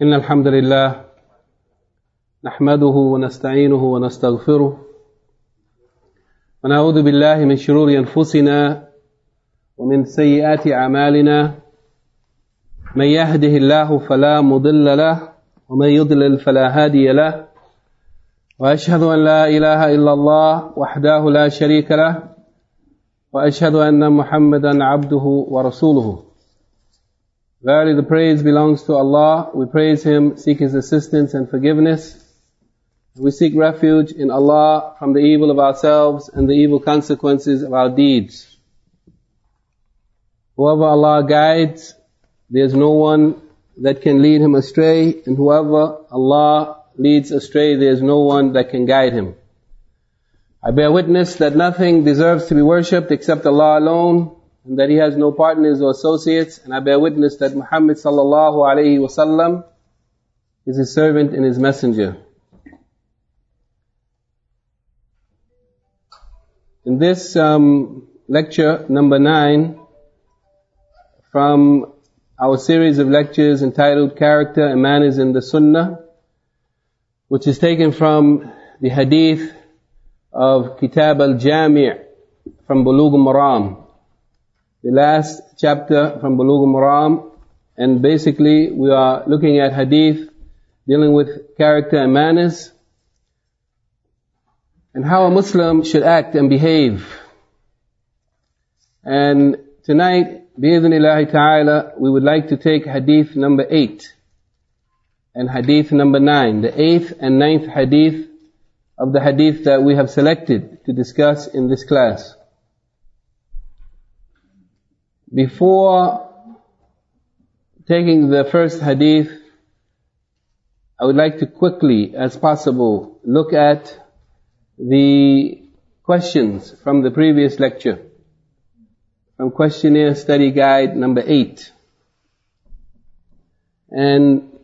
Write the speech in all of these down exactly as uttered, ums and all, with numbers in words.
إن الحمد لله نحمده ونستعينه ونستغفره ونعوذ بالله من شرور أنفسنا ومن سيئات أعمالنا من يهده الله فلا مضل له ومن يضلل فلا هادي له وأشهد أن لا إله إلا الله وحده لا شريك له وأشهد أن محمدا عبده ورسوله. Verily the praise belongs to Allah. We praise Him, seek His assistance and forgiveness. We seek refuge in Allah from the evil of ourselves and the evil consequences of our deeds. Whoever Allah guides, there is no one that can lead him astray, and whoever Allah leads astray, there is no one that can guide him. I bear witness that nothing deserves to be worshipped except Allah alone, and that He has no partners or associates, and I bear witness that Muhammad sallallahu alayhi wa sallam is His servant and His messenger. In this um, lecture number nine from our series of lectures entitled Character and Manners in the Sunnah, which is taken from the hadith of Kitab al-Jami' from Bulugh al-Maram, the last chapter from Bulugh al-Maram, and basically we are looking at hadith dealing with character and manners and how a Muslim should act and behave. And tonight, bi-idhnillahi ta'ala, we would like to take hadith number eight and hadith number nine, the eighth and ninth hadith of the hadith that we have selected to discuss in this class. Before taking the first hadith, I would like to quickly, as possible, look at the questions from the previous lecture, from questionnaire study guide number eight. And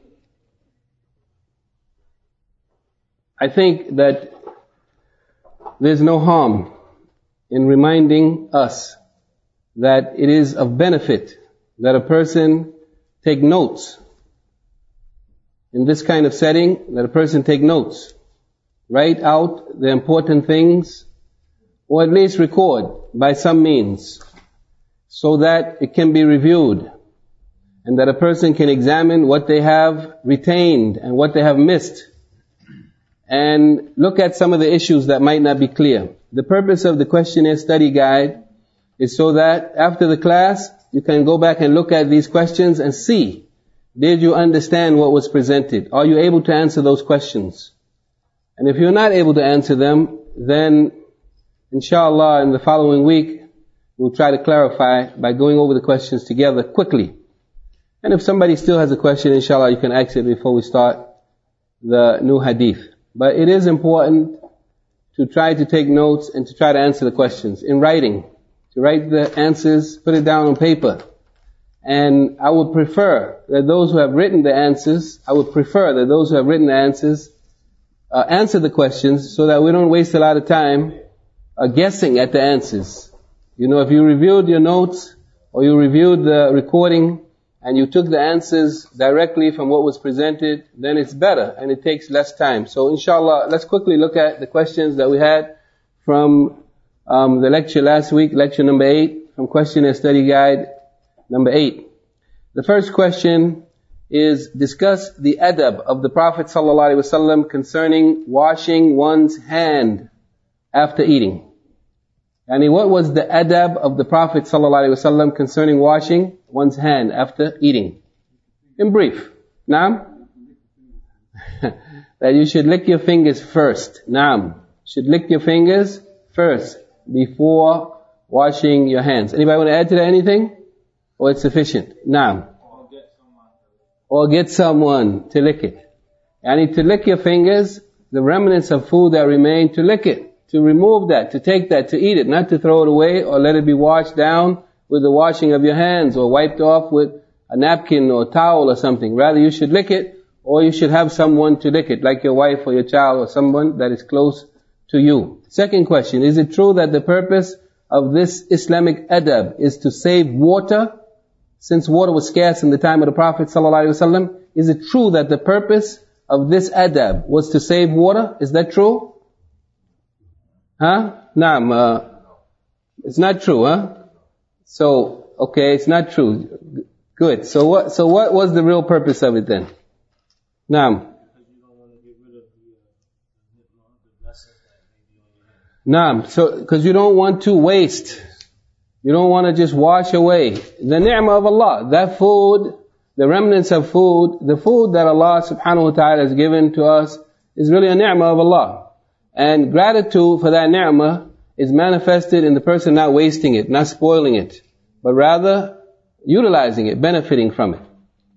I think that there's no harm in reminding us that it is of benefit that a person take notes in this kind of setting, that a person take notes, write out the important things, or at least record by some means, so that it can be reviewed, and that a person can examine what they have retained and what they have missed, and look at some of the issues that might not be clear. The purpose of the questionnaire study guide is so that after the class, you can go back and look at these questions and see, did you understand what was presented? Are you able to answer those questions? And if you're not able to answer them, then inshallah in the following week, we'll try to clarify by going over the questions together quickly. And if somebody still has a question, inshallah you can ask it before we start the new hadith. But it is important to try to take notes and to try to answer the questions in writing. To write the answers, put it down on paper. And I would prefer that those who have written the answers, I would prefer that those who have written the answers uh, answer the questions so that we don't waste a lot of time uh, guessing at the answers. You know, if you reviewed your notes or you reviewed the recording and you took the answers directly from what was presented, then it's better and it takes less time. So inshallah, let's quickly look at the questions that we had from Um, the lecture last week, lecture number eight, from questionnaire study guide number eight. The first question is, discuss the adab of the Prophet ﷺ concerning washing one's hand after eating. Yani what was the adab of the Prophet ﷺ concerning washing one's hand after eating? In brief, naam? That you should lick your fingers first, naam. Should lick your fingers first before washing your hands. Anybody want to add to that anything? Or it's sufficient? Naam. Or get someone to lick it. I need to lick your fingers, the remnants of food that remain, to lick it, to remove that, to take that, to eat it, not to throw it away or let it be washed down with the washing of your hands or wiped off with a napkin or towel or something. Rather you should lick it, or you should have someone to lick it, like your wife or your child or someone that is close to you. Second question, is it true that the purpose of this Islamic adab is to save water, since water was scarce in the time of the Prophet ﷺ? is it true that the purpose of this adab was to save water? Is that true? Huh? Naam, uh, it's not true, huh? So, okay, it's not true. Good. So what, so what was the real purpose of it then? Naam. Naam. So, because you don't want to waste. You don't want to just wash away. The ni'mah of Allah, that food, the remnants of food, the food that Allah subhanahu wa ta'ala has given to us is really a ni'mah of Allah. And gratitude for that ni'mah is manifested in the person not wasting it, not spoiling it, but rather utilizing it, benefiting from it.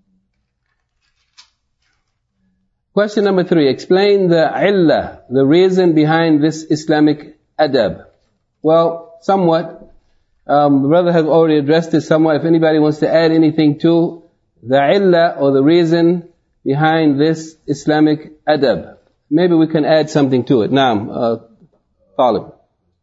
Question number three, explain the illah, the reason behind this Islamic adab. Well, somewhat, um, the brother has already addressed it somewhat. If anybody wants to add anything to the illah or the reason behind this Islamic adab, maybe we can add something to it. Naam, uh, Talib.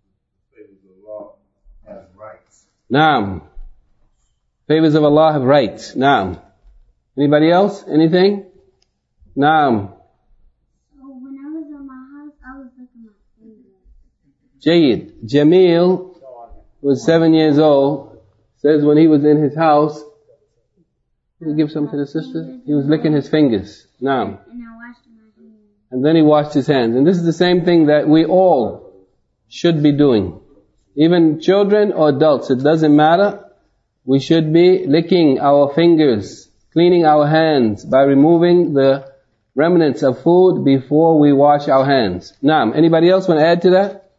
Naam. Favors of Allah have rights. Naam. Anybody else? Anything? Naam. So when I was in my house, I was looking at my fingers. Jayyid. Jamil was seven years old. Says when he was in his house, he give some to the sister. He was licking his fingers. Naam. And I washed my hands. And then he washed his hands. And this is the same thing that we all should be doing. Even children or adults, it doesn't matter. We should be licking our fingers, cleaning our hands by removing the remnants of food before we wash our hands. Naam. Anybody else want to add to that?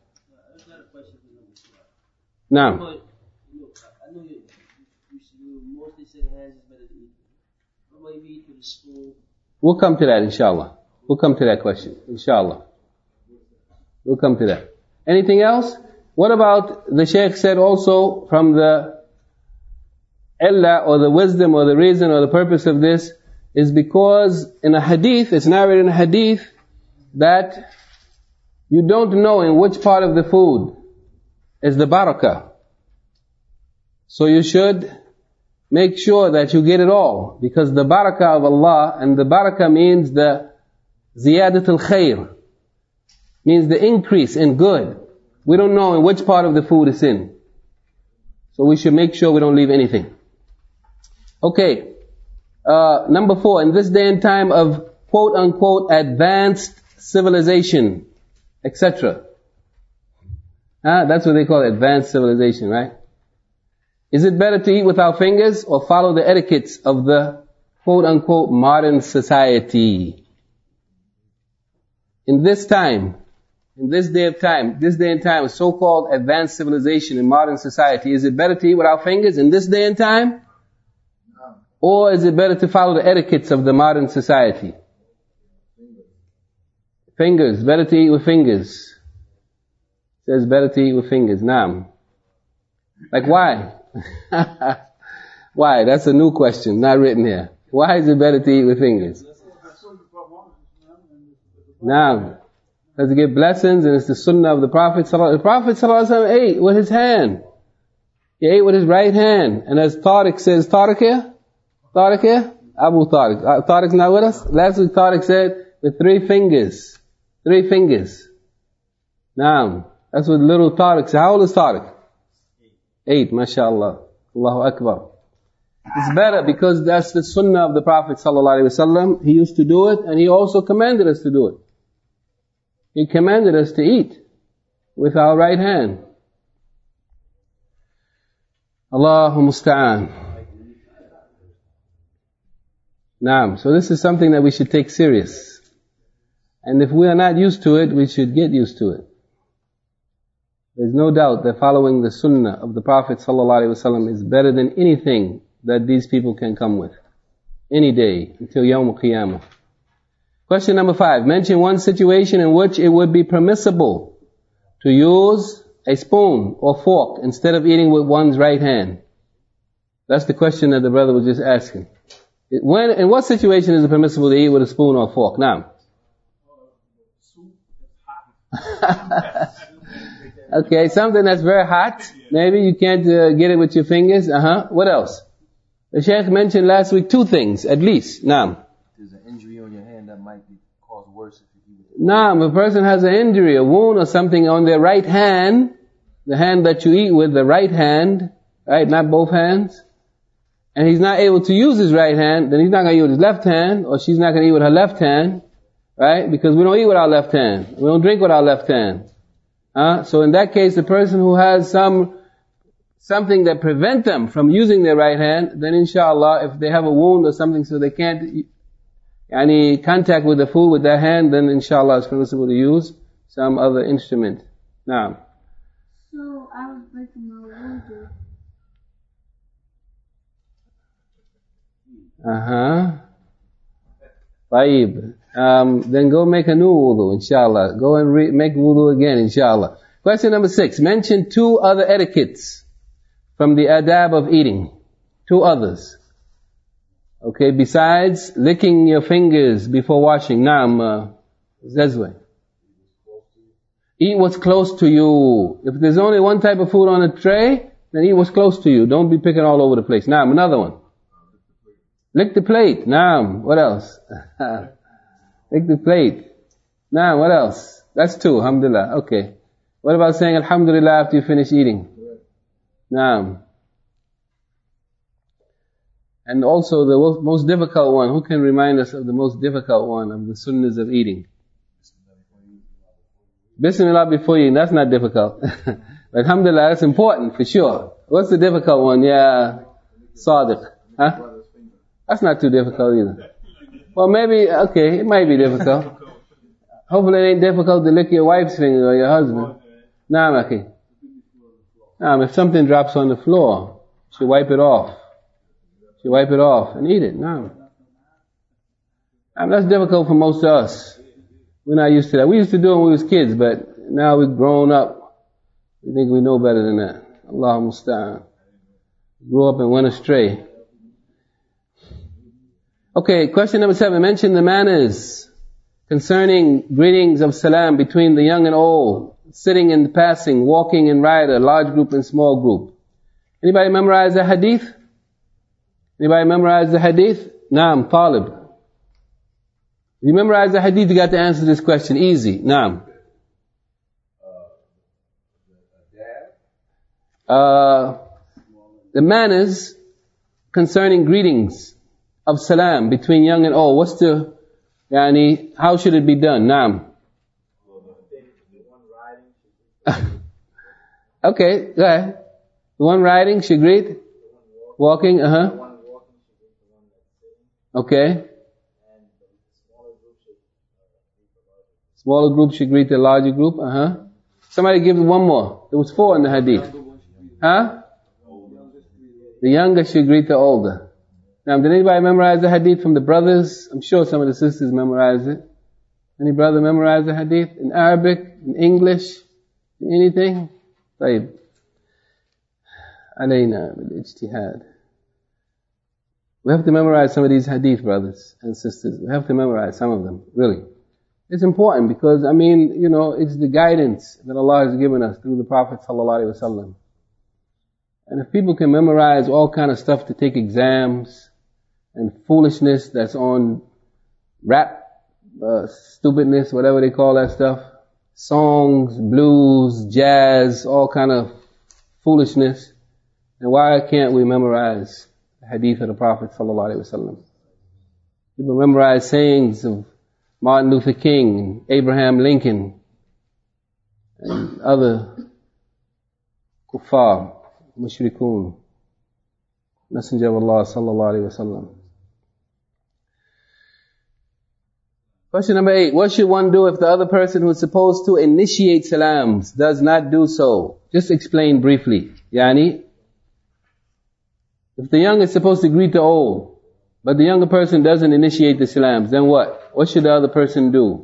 Naam. I know you, you mostly say the hands is better to eat. What about you eat with a spoon? We'll come to that, inshallah. We'll come to that question, inshallah. We'll come to that. Anything else? What about, the Shaykh said also from the illah or the wisdom or the reason or the purpose of this is because in a hadith, it's narrated in a hadith that you don't know in which part of the food is the barakah. So you should make sure that you get it all, because the barakah of Allah, and the barakah means the ziyadatul khair, means the increase in good. We don't know in which part of the food it's in. So we should make sure we don't leave anything. Okay, uh, number four, in this day and time of quote unquote advanced civilization, et cetera. Ah, that's what they call it, advanced civilization, right? Is it better to eat with our fingers or follow the etiquettes of the quote unquote modern society? In this time, in this day of time, this day and time of so-called advanced civilization in modern society, is it better to eat with our fingers in this day and time? Or is it better to follow the etiquettes of the modern society? Fingers, better to eat with fingers. It says better to eat with fingers. Naam. Like why? Why? That's a new question, not written here. Why is it better to eat with fingers? Naam. Because it gives blessings and it's the sunnah of the Prophet. The Prophet ﷺ ate with his hand. He ate with his right hand. And as Tariq says, Tariq here? Tariq here? Abu Tariq. Uh, Tariq's not with us? Last week Tariq said, with three fingers. Three fingers. Naam. That's what little Tariq said. How old is Tariq? Eight, mashallah. Allahu Akbar. It's better because that's the sunnah of the Prophet ﷺ. He used to do it and he also commanded us to do it. He commanded us to eat with our right hand. Allahu musta'an. Naam. So this is something that we should take serious. And if we are not used to it, we should get used to it. There's no doubt that following the sunnah of the Prophet ﷺ is better than anything that these people can come with. Any day, until Yawm al-Qiyamah. Question number five. Mention one situation in which it would be permissible to use a spoon or fork instead of eating with one's right hand. That's the question that the brother was just asking. When, in what situation is it permissible to eat with a spoon or fork? Now. Okay, something that's very hot. Maybe you can't uh, get it with your fingers. Uh-huh. What else? The Shaykh mentioned last week two things, at least. Now. injury on your hand that might be cause worse if you eat it. Nah, if a person has an injury, a wound or something on their right hand, the hand that you eat with, the right hand, right, not both hands, and he's not able to use his right hand, then he's not going to eat with his left hand, or she's not going to eat with her left hand, right? Because we don't eat with our left hand. We don't drink with our left hand. Uh, so in that case, the person who has some something that prevent them from using their right hand, then inshallah, if they have a wound or something so they can't any contact with the food with their hand, then inshallah it's permissible to use some other instrument. Now. So I was breaking my wudu. Uh-huh. Taib. Um, then go make a new wudu, inshallah. Go and re- make wudu again, inshallah. Question number six. Mention two other etiquettes from the adab of eating. Two others. Okay, besides licking your fingers before washing. Naam, uh, Zazwe. Eat what's close to you. If there's only one type of food on a tray, then eat what's close to you. Don't be picking all over the place. Naam, another one. Lick the plate. Naam, what else? Lick the plate. Naam, what else? That's two, alhamdulillah. Okay. What about saying alhamdulillah after you finish eating? Naam. And also the most difficult one. Who can remind us of the most difficult one of the sunnahs of eating? Bismillah before you eat. That's not difficult. But alhamdulillah, that's important for sure. What's the difficult one? Yeah, Sadiq. Huh? That's not too difficult either. Well, maybe, okay, it might be difficult. Hopefully it ain't difficult to lick your wife's finger or your husband. Naam, akhi. Naam, if something drops on the floor, you should wipe it off. You should wipe it off and eat it. Naam. Naam, that's difficult for most of us. We're not used to that. We used to do it when we was kids, but now we've grown up. We think we know better than that. Allahu musta'an. Grew up and went astray. Okay, question number seven. Mention the manners concerning greetings of salam between the young and old, sitting and passing, walking and rider, large group and small group. Anybody memorize the hadith? Anybody memorize the hadith? Naam, Talib. If you memorize the hadith, you got to answer this question. Easy. Naam. Uh, the manners concerning greetings of salam between young and old. What's the, yani, how should it be done? Naam. Okay, go ahead. The one riding should greet? Walking, uh-huh. Okay. Smaller group should greet the larger group, uh-huh. Somebody give me one more. There was four in the hadith. Huh? The younger should greet the older. Now, did anybody memorize the hadith from the brothers? I'm sure some of the sisters memorized it. Any brother memorize the hadith? In Arabic? In English? In anything? طيب. علينا بالاجتهاد. We have to memorize some of these hadith, brothers and sisters. We have to memorize some of them, really. It's important because, I mean, you know, it's the guidance that Allah has given us through the Prophet ﷺ. And if people can memorize all kind of stuff to take exams and foolishness that's on rap, uh, stupidness, whatever they call that stuff, songs, blues, jazz, all kind of foolishness, then why can't we memorize the hadith of the Prophet ﷺ? People memorize sayings of Martin Luther King and Abraham Lincoln and other kuffar, mushrikun, Messenger of Allah sallallahu alaihi wasallam. Question number eight. What should one do if the other person who is supposed to initiate salams does not do so? Just explain briefly. Yani, if the young is supposed to greet the old, but the younger person doesn't initiate the salams, then what? What should the other person do?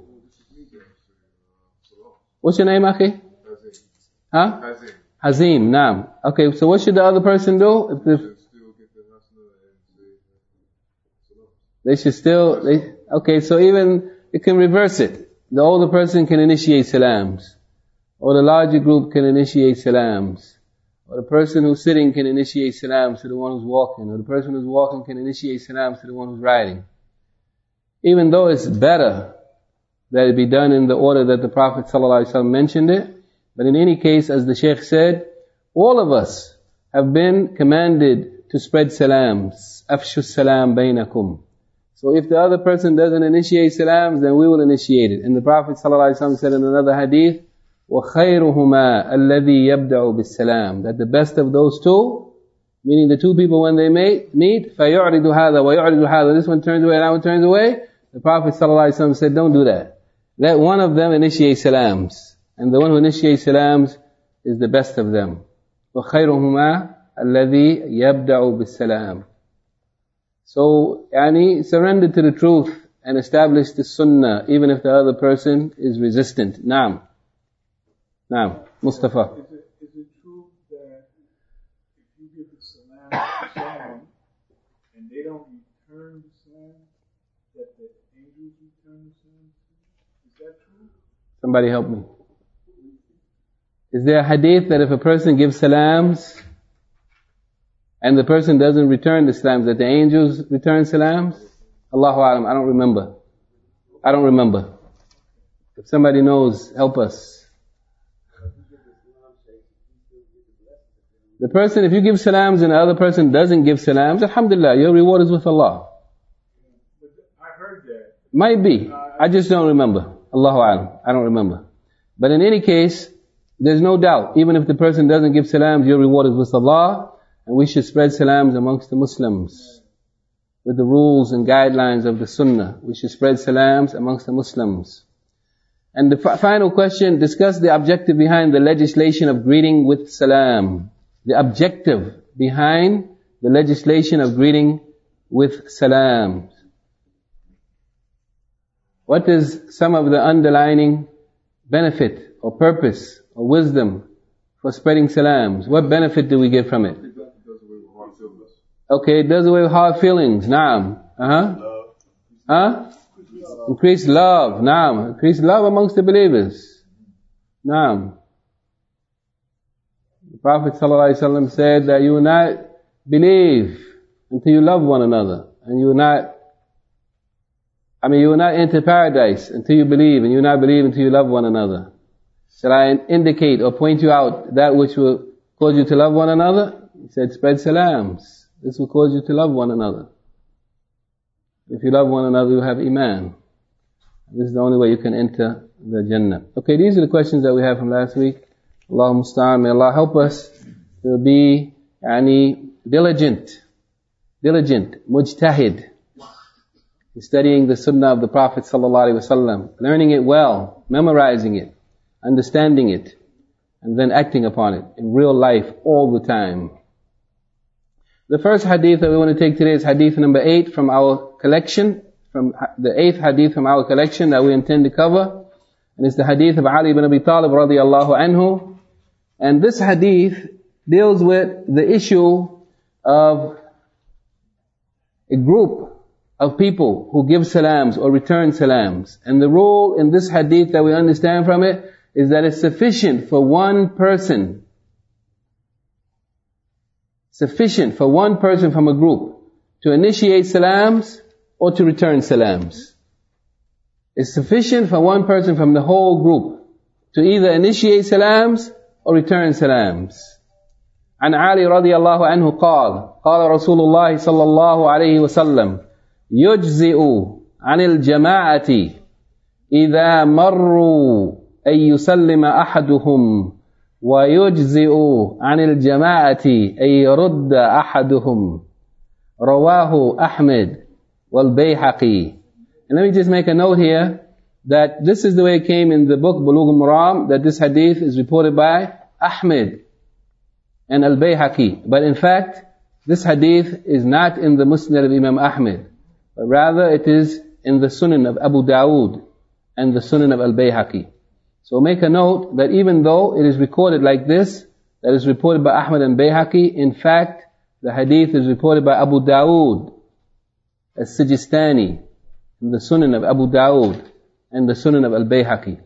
What's your name, Akhi? Huh? Hazim. Hazim, naam. Okay, so what should the other person do? If the, they should still, they, okay, so even, it can reverse it. The older person can initiate salams. Or the larger group can initiate salams. Or the person who's sitting can initiate salams to the one who's walking. Or the person who's walking can initiate salams to the one who's riding. even though it's better that it be done in the order that the Prophet ﷺ mentioned it. But in any case, as the Shaykh said, all of us have been commanded to spread salams. Afshu salam bainakum. So if the other person doesn't initiate salams, then we will initiate it. And the Prophet ﷺ said in another hadith, وَخَيْرُهُمَا الَّذِي يَبْدَعُ بِالسَّلَامِ, that the best of those two, meaning the two people when they meet, meet فَيُعْرِضُ هَذَا وَيُعْرِضُ هَذَا, this one turns away, that one turns away. The Prophet ﷺ said, don't do that. Let one of them initiate salams. And the one who initiates salams is the best of them. وَخَيْرُهُمَا الَّذِي يَبْدَعُ بِالسَّلَامِ. So, yani, surrender to the truth and establish the sunnah, even if the other person is resistant. Naam. Naam. Mustafa. Is it, is it true that if you give the salam to someone and they don't return the salam, that the angels return the salam? Is that true? Somebody help me. Is there a hadith that if a person gives salams and the person doesn't return the salams, that the angels return salams? Allahu A'lam, I don't remember. I don't remember. If somebody knows, help us. The person, if you give salams and the other person doesn't give salams, alhamdulillah, your reward is with Allah. I heard that. Might be. I just don't remember. Allahu A'lam. I don't remember. But in any case, there's no doubt, even if the person doesn't give salams, your reward is with Allah. And we should spread salams amongst the Muslims with the rules and guidelines of the Sunnah. We should spread salams amongst the Muslims. And the f- final question, discuss the objective behind the legislation of greeting with salam. The objective behind the legislation of greeting with salam. What is some of the underlining benefit or purpose or wisdom for spreading salams? What benefit do we get from it? Okay, it does away with hard feelings. Naam. Uh-huh. Huh? Increase love. Naam. Increase love amongst the believers. Naam. The Prophet ﷺ said that you will not believe until you love one another. And you will not, I mean, you will not enter paradise until you believe, and you will not believe until you love one another. Shall I indicate or point you out that which will cause you to love one another? He said, spread salams. This will cause you to love one another. If you love one another, you have iman. This is the only way you can enter the Jannah. Okay, these are the questions that we have from last week. Allahumma musta'an. May Allah help us to be yani, diligent, diligent, mujtahid, in studying the sunnah of the Prophet sallallahu alaihi wasallam, learning it well, memorizing it, understanding it, and then acting upon it in real life all the time. The first hadith that we want to take today is hadith number eight from our collection, from the eighth hadith from our collection that we intend to cover. And it's the hadith of Ali ibn Abi Talib radiyallahu anhu. And this hadith deals with the issue of a group of people who give salams or return salams. And the rule in this hadith that we understand from it is that it's sufficient for one person Sufficient for one person from a group to initiate salams or to return salams. It's sufficient for one person from the whole group to either initiate salams or return salams. عن علي رضي الله عنه قال قال رسول الله صلى الله عليه وسلم يجزئ عن الجماعة إذا مروا أن يسلم أحدهم ويجزئ عن الجماعة أن يرد أحدهم رواه أحمد والبيهقي. And let me just make a note here that this is the way it came in the book Bulugh al-Maram, that this hadith is reported by Ahmed and al-Bayhaqi. But in fact, this hadith is not in the Musnad of Imam Ahmed, but rather it is in the Sunan of Abu Dawood and the Sunan of al-Bayhaqi. So make a note that even though it is recorded like this, that is reported by Ahmad and Bayhaqi, in fact, the hadith is reported by Abu Dawood as-Sijistani, in the Sunan of Abu Dawood and the Sunan of al-Bayhaqi.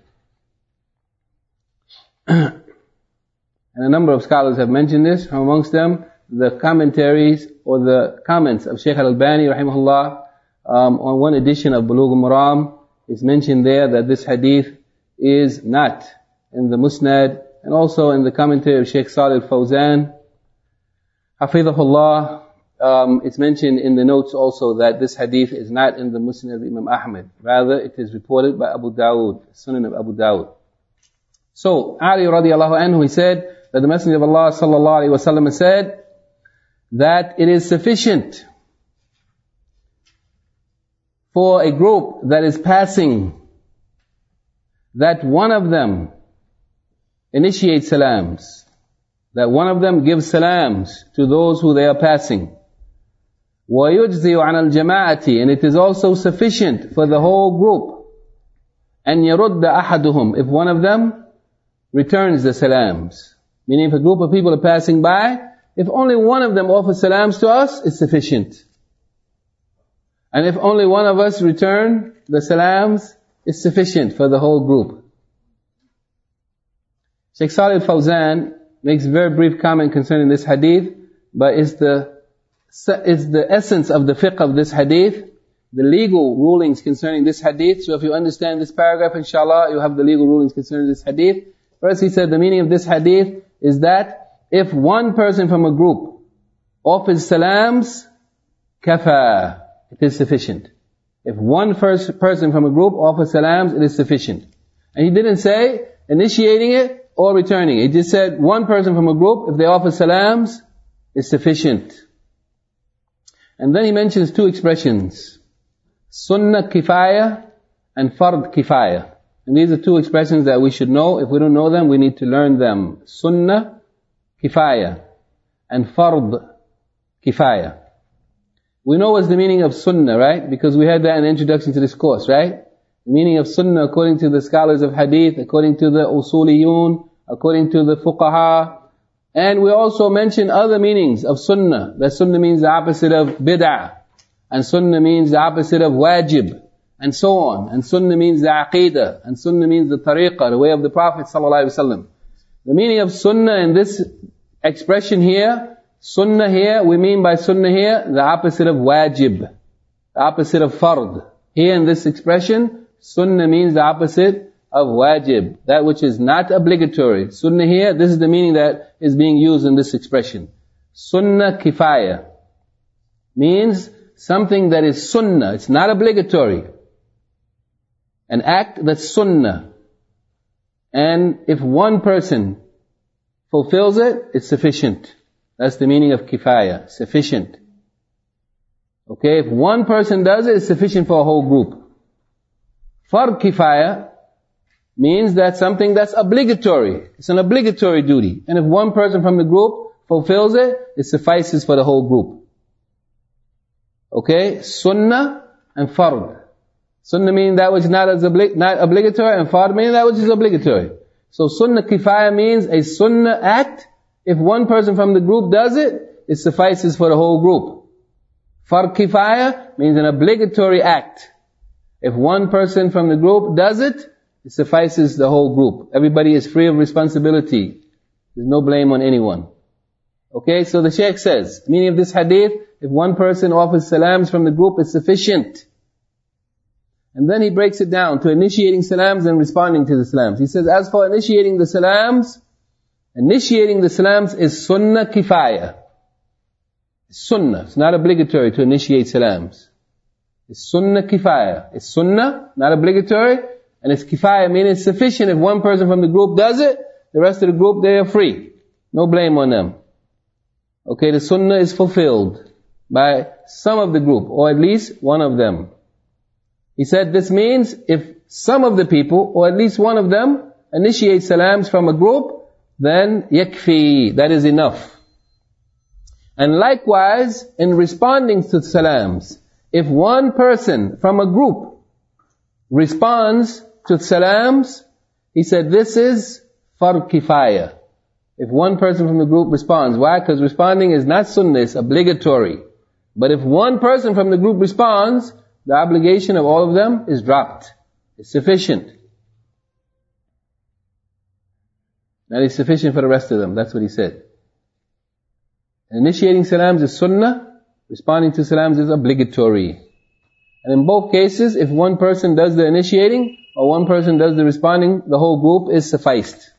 And a number of scholars have mentioned this, from amongst them the commentaries or the comments of Shaykh al-Albani rahimahullah, um, on one edition of Bulugh al-Maram, it's mentioned there that this hadith is not in the Musnad, and also in the commentary of Shaykh Salih al-Fawzan, Hafidhahullah, um, it's mentioned in the notes also that this hadith is not in the Musnad of Imam Ahmad. Rather, it is reported by Abu Dawud, Sunan of Abu Dawud. So, Ali radiallahu anhu, he said that the Messenger of Allah sallallahu alaihi wasallam said that it is sufficient for a group that is passing that one of them initiates salams, that one of them gives salams to those who they are passing. وَيُجْزِيُ عَنَ الْجَمَاعَةِ, and it is also sufficient for the whole group. أَنْ يَرُدَّ أَحَدُهُمْ, if one of them returns the salams. Meaning if a group of people are passing by, if only one of them offers salams to us, it's sufficient. And if only one of us return the salams, it's sufficient for the whole group. Shaykh Salih al-Fawzan makes a very brief comment concerning this hadith, but it's the, it's the essence of the fiqh of this hadith, the legal rulings concerning this hadith. So if you understand this paragraph, inshallah, you have the legal rulings concerning this hadith. First he said the meaning of this hadith is that if one person from a group offers salams, kafa, it is sufficient. If one first person from a group offers salams, it is sufficient. And he didn't say initiating it or returning it. He just said one person from a group, if they offer salams, is sufficient. And then he mentions two expressions, sunnah kifaya and fard kifaya. And these are two expressions that we should know. If we don't know them, we need to learn them. Sunnah kifaya and fard kifaya. We know what's the meaning of sunnah, right? Because we had that in the introduction to this course, right? The meaning of sunnah according to the scholars of hadith, according to the usuliyun, according to the fuqaha. And we also mention other meanings of sunnah. That sunnah means the opposite of bid'ah. And sunnah means the opposite of wajib. And so on. And sunnah means the aqidah. And sunnah means the tariqah, the way of the Prophet ﷺ. The meaning of sunnah in this expression here, sunnah here, we mean by sunnah here, the opposite of wajib. The opposite of fard. Here in this expression, sunnah means the opposite of wajib, that which is not obligatory. Sunnah here, this is the meaning that is being used in this expression. Sunnah kifaya means something that is sunnah, it's not obligatory. An act that's sunnah. And if one person fulfills it, it's sufficient. That's the meaning of kifaya, sufficient. Okay, if one person does it, it's sufficient for a whole group. Fard kifaya means that something that's obligatory. It's an obligatory duty. And if one person from the group fulfills it, it suffices for the whole group. Okay? Sunnah and fard. Sunnah meaning that which is not, as obli- not obligatory, and fard meaning that which is obligatory. So sunnah kifaya means a sunnah act. If one person from the group does it, it suffices for the whole group. Fard kifaya means an obligatory act. If one person from the group does it, it suffices the whole group. Everybody is free of responsibility. There's no blame on anyone. Okay, so the Shaykh says, meaning of this hadith, if one person offers salams from the group, it's sufficient. And then he breaks it down to initiating salams and responding to the salams. He says, as for initiating the salams, initiating the salams is sunnah kifaya. It's sunnah. It's not obligatory to initiate salams. It's sunnah kifaya. It's sunnah, not obligatory. And it's kifaya, meaning it's sufficient. If one person from the group does it, the rest of the group, they are free. No blame on them. Okay, the sunnah is fulfilled by some of the group, or at least one of them. He said this means if some of the people, or at least one of them, initiate salams from a group, then yakfi, that is enough. And likewise, in responding to salams, if one person from a group responds to salams, he said this is fard kifaya. If one person from the group responds. Why? Because responding is not sunnah, it's obligatory. But if one person from the group responds, the obligation of all of them is dropped. It's sufficient. That is sufficient for the rest of them. That's what he said. Initiating salams is sunnah, responding to salams is obligatory. And in both cases, if one person does the initiating or one person does the responding, the whole group is sufficed.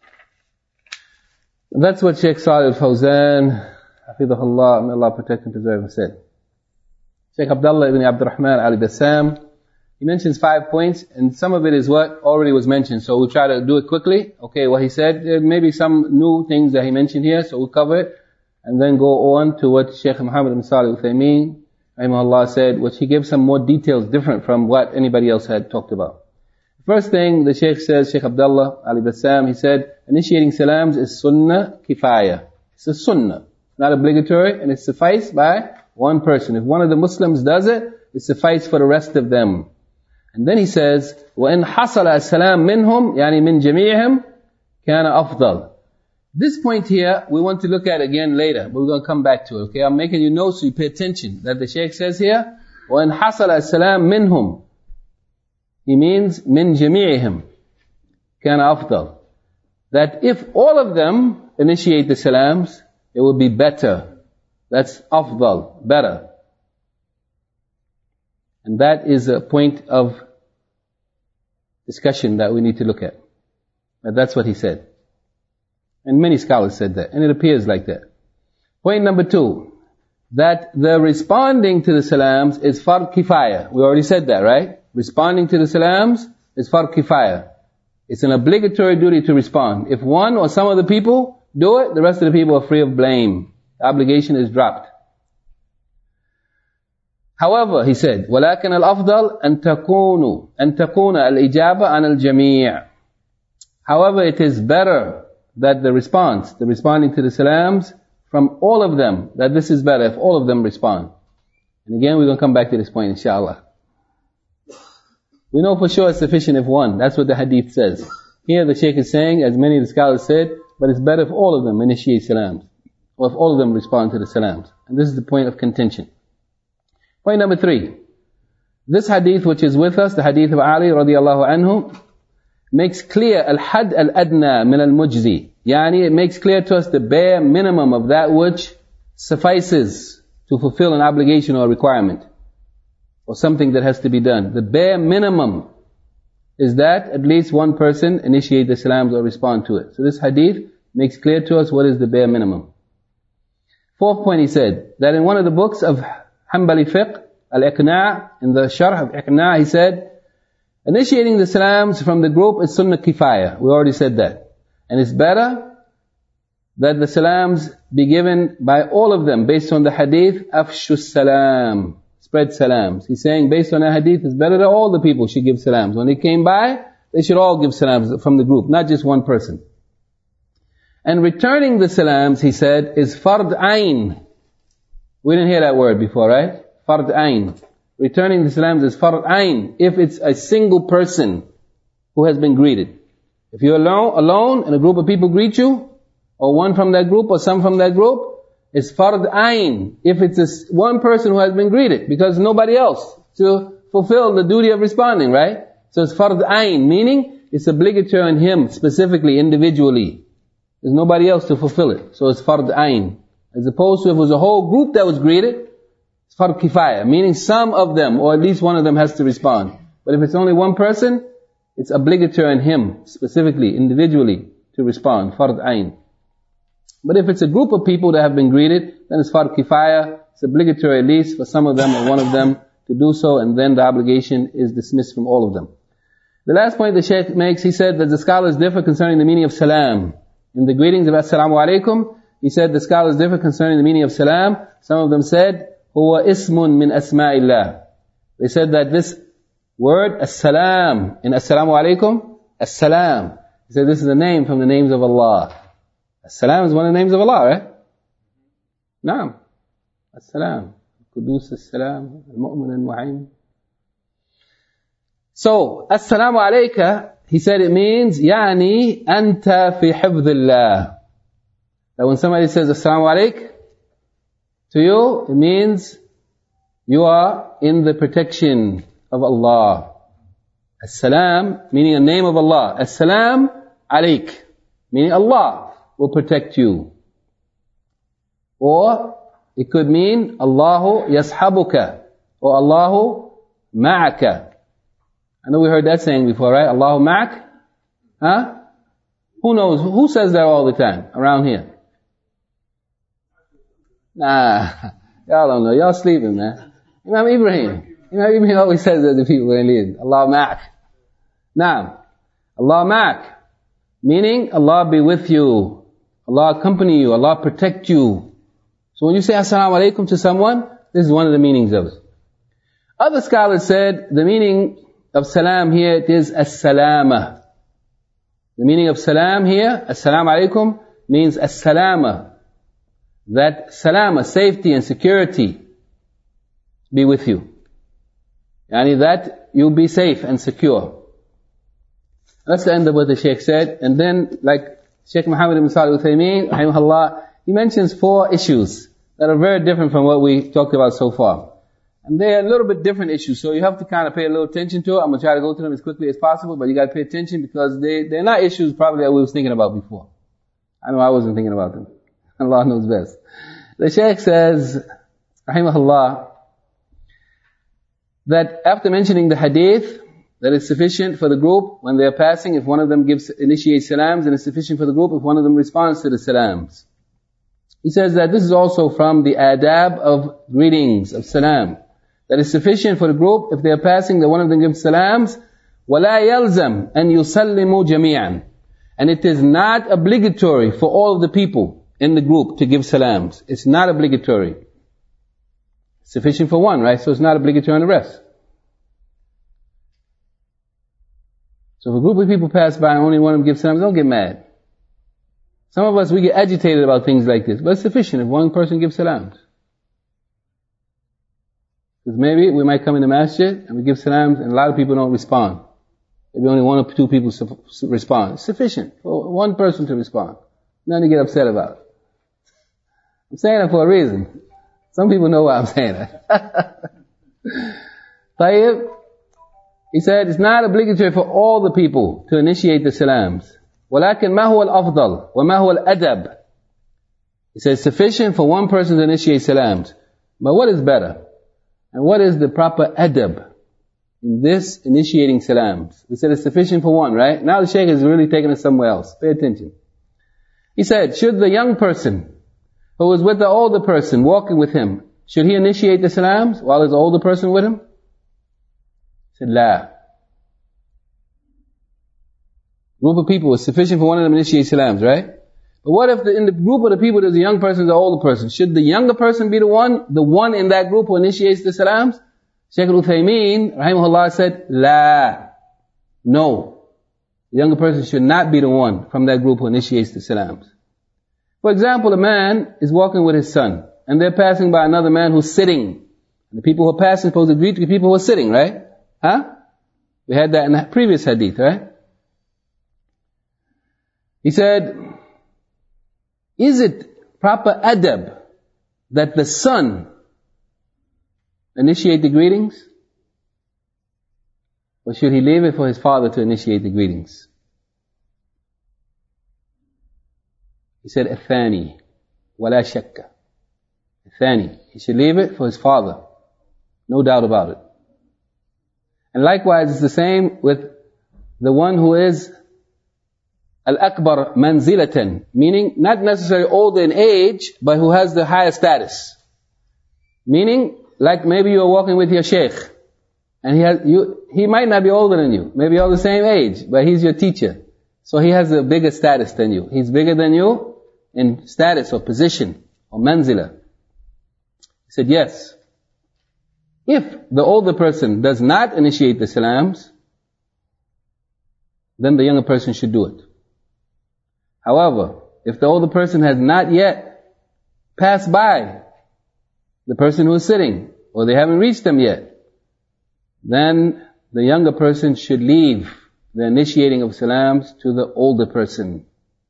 That's what Shaykh Salih al-Fawzan, Hafidhahullah, may Allah protect and preserve him, said. Shaykh Abdullah ibn Abdurrahman al-Bassam, he mentions five points, and some of it is what already was mentioned, so we'll try to do it quickly. Okay, what he said, there may be some new things that he mentioned here, so we'll cover it, and then go on to what Shaykh Muhammad ibn Salih al-Uthaymeen, rahimahullah, said, which he gives some more details different from what anybody else had talked about. First thing the Shaykh says, Shaykh Abdullah al-Bassam, he said, initiating salams is sunnah kifaya. It's a sunnah, not obligatory, and it's sufficed by one person. If one of the Muslims does it, it suffices for the rest of them. And then he says, وَإِنْ حَصَلَ السَّلَامُ مِنْهُمْ يعني مِنْ جَمِيعِهِمْ كَانَ أَفْضَلُ. This point here, we want to look at again later, but we're going to come back to it, okay? I'm making you notes so you pay attention, that the Shaykh says here, وَإِنْ حَصَلَ السَّلَامُ مِنْهُمْ. He means مِنْ جَمِيعِهِمْ كَانَ أَفْضَلُ. That if all of them initiate the salams, it will be better. That's afdal, better. And that is a point of discussion that we need to look at. But that's what he said. And many scholars said that, and it appears like that. Point number two, that the responding to the salams is fard kifaya. We already said that, right? Responding to the salams is fard kifaya. It's an obligatory duty to respond. If one or some of the people do it, the rest of the people are free of blame. The obligation is dropped. However, he said, وَلَكِنَ الْأَفْضَلِ أَن تَكُونُ أَن تَكُونَ الْإِجَابَةَ عَنَ الْجَمِيعِ. However, it is better that the response, the responding to the salams, from all of them, that this is better if all of them respond. And again, we're going to come back to this point, inshallah. We know for sure it's sufficient if one. That's what the hadith says. Here the Shaykh is saying, as many of the scholars said, but it's better if all of them initiate salams, or if all of them respond to the salams. And this is the point of contention. Point number three. This hadith which is with us, the hadith of Ali radiallahu anhu, makes clear al-had al-adna min al-mujzi. Yani it makes clear to us the bare minimum of that which suffices to fulfill an obligation or a requirement, or something that has to be done. The bare minimum is that at least one person initiate the salams or respond to it. So this hadith makes clear to us what is the bare minimum. Fourth point, he said, that in one of the books of Hanbali fiqh, Al-Iqna', in the Sharh of Iqna', he said, initiating the salams from the group is sunnah kifaya. We already said that. And it's better that the salams be given by all of them, based on the hadith, afshu salam, spread salams. He's saying, based on the hadith, it's better that all the people should give salams. When they came by, they should all give salams from the group, not just one person. And returning the salams, he said, is fard ayn. We didn't hear that word before, right? Fard ayn. Returning the salams is fard ayn, if it's a single person who has been greeted. If you're alone, alone and a group of people greet you, or one from that group or some from that group, it's fard ayn, if it's a, one person who has been greeted, because nobody else to fulfill the duty of responding, right? So it's fard ayn, meaning it's obligatory on him specifically, individually. There's nobody else to fulfill it. So it's fard ayn. As opposed to if it was a whole group that was greeted, it's fard kifaya, meaning some of them, or at least one of them has to respond. But if it's only one person, it's obligatory on him, specifically, individually, to respond, fard ayn. But if it's a group of people that have been greeted, then it's fard kifaya, it's obligatory at least for some of them or one of them to do so, and then the obligation is dismissed from all of them. The last point the Shaykh makes, he said that the scholars differ concerning the meaning of salam. In the greetings of Assalamu alaikum, he said the scholars differ concerning the meaning of salam. Some of them said, huwa ismun min asma'illah. They said that this word, as-salam, in Assalamu alaikum, as-salam. He said this is a name from the names of Allah. As-salam is one of the names of Allah, right? Naam. As-salam. Qudus as-salam, al-mu'min al-mu'ayn. So, Assalamu alayka, he said it means, يعني أنت في حفظ الله. That when somebody says Assalamu alayk to you, it means you are in the protection of Allah. As-salam, meaning a name of Allah. As-salam alayk, meaning Allah will protect you. Or it could mean Allahu yashabuka, or Allahu ma'aka. I know we heard that saying before, right? Allahu ma'ak? Huh? Who knows? Who says that all the time around here? Nah, y'all don't know. Y'all sleeping, man. Imam Ibrahim. Imam Ibrahim always says that to people when he leaves. Allah ma'ak. Now, Allah ma'ak. Meaning, Allah be with you. Allah accompany you. Allah protect you. So when you say Assalamu alaikum to someone, this is one of the meanings of it. Other scholars said the meaning of salam here it is as-salama. The meaning of salam here, Assalamu alaikum, means as-salama. That salama, safety and security, be with you. Yani that you'll be safe and secure. That's the end of what the Shaykh said. And then, like Shaykh Muhammad ibn Salih al-Uthaymeen, rahimahullah, he mentions four issues that are very different from what we talked about so far. And they're a little bit different issues, so you have to kind of pay a little attention to it. I'm going to try to go through them as quickly as possible, but you got to pay attention because they, they're not issues probably that we was thinking about before. I know I wasn't thinking about them. Allah knows best. The Shaykh says, rahimahullah, that after mentioning the hadith, that it's sufficient for the group when they're passing, if one of them gives, initiates salams, and it's sufficient for the group if one of them responds to the salams. He says that this is also from the adab of greetings, of salam. That is sufficient for the group if they are passing that one of them gives salams. وَلَا يَلْزَمْ أَنْ يُسَلِّمُوا جَمِيعًا. And it is not obligatory for all of the people in the group to give salams. It's not obligatory. It's sufficient for one, right? So it's not obligatory on the rest. So if a group of people pass by and only one of them gives salams, don't get mad. Some of us, we get agitated about things like this, but it's sufficient if one person gives salams. Because maybe we might come in the masjid and we give salams and a lot of people don't respond. Maybe only one or two people su- respond. It's sufficient for one person to respond. Nothing to get upset about. I'm saying that for a reason. Some people know why I'm saying that. Tayyib, he said it's not obligatory for all the people to initiate the salams. وَلَكِنْ مَا هُوَ الْأَفْضَلِ وَمَا هُوَ الْأَدَبِ. He says sufficient for one person to initiate salams. But what is better? And what is the proper adab in this initiating salams? We said it's sufficient for one, right? Now the Shaykh is really taking us somewhere else. Pay attention. He said, should the young person who was with the older person walking with him, should he initiate the salams while there's the older person with him? He said, La. Group of people was sufficient for one of them to initiate salams, right? But what if the, in the group of the people there's a young person and the older person? Should the younger person be the one, the one in that group who initiates the salams? Shaykh al-Uthaymeen, rahimahullah, said, La. No. The younger person should not be the one from that group who initiates the salams. For example, a man is walking with his son, and they're passing by another man who's sitting. And the people who are passing are supposed to greet the people who are sitting, right? Huh? We had that in the previous hadith, right? He said, is it proper adab that the son initiate the greetings? Or should he leave it for his father to initiate the greetings? He said, Athani, wala shakka. Athani. He should leave it for his father. No doubt about it. And likewise, it's the same with the one who is al-akbar manzilatan, meaning not necessarily older in age, but who has the higher status. Meaning, like maybe you are walking with your sheikh, and he has you. He might not be older than you, maybe all the same age, but he's your teacher. So he has a bigger status than you. He's bigger than you in status or position or manzila. He said, yes. If the older person does not initiate the salams, then the younger person should do it. However, if the older person has not yet passed by the person who is sitting, or they haven't reached them yet, then the younger person should leave the initiating of salams to the older person.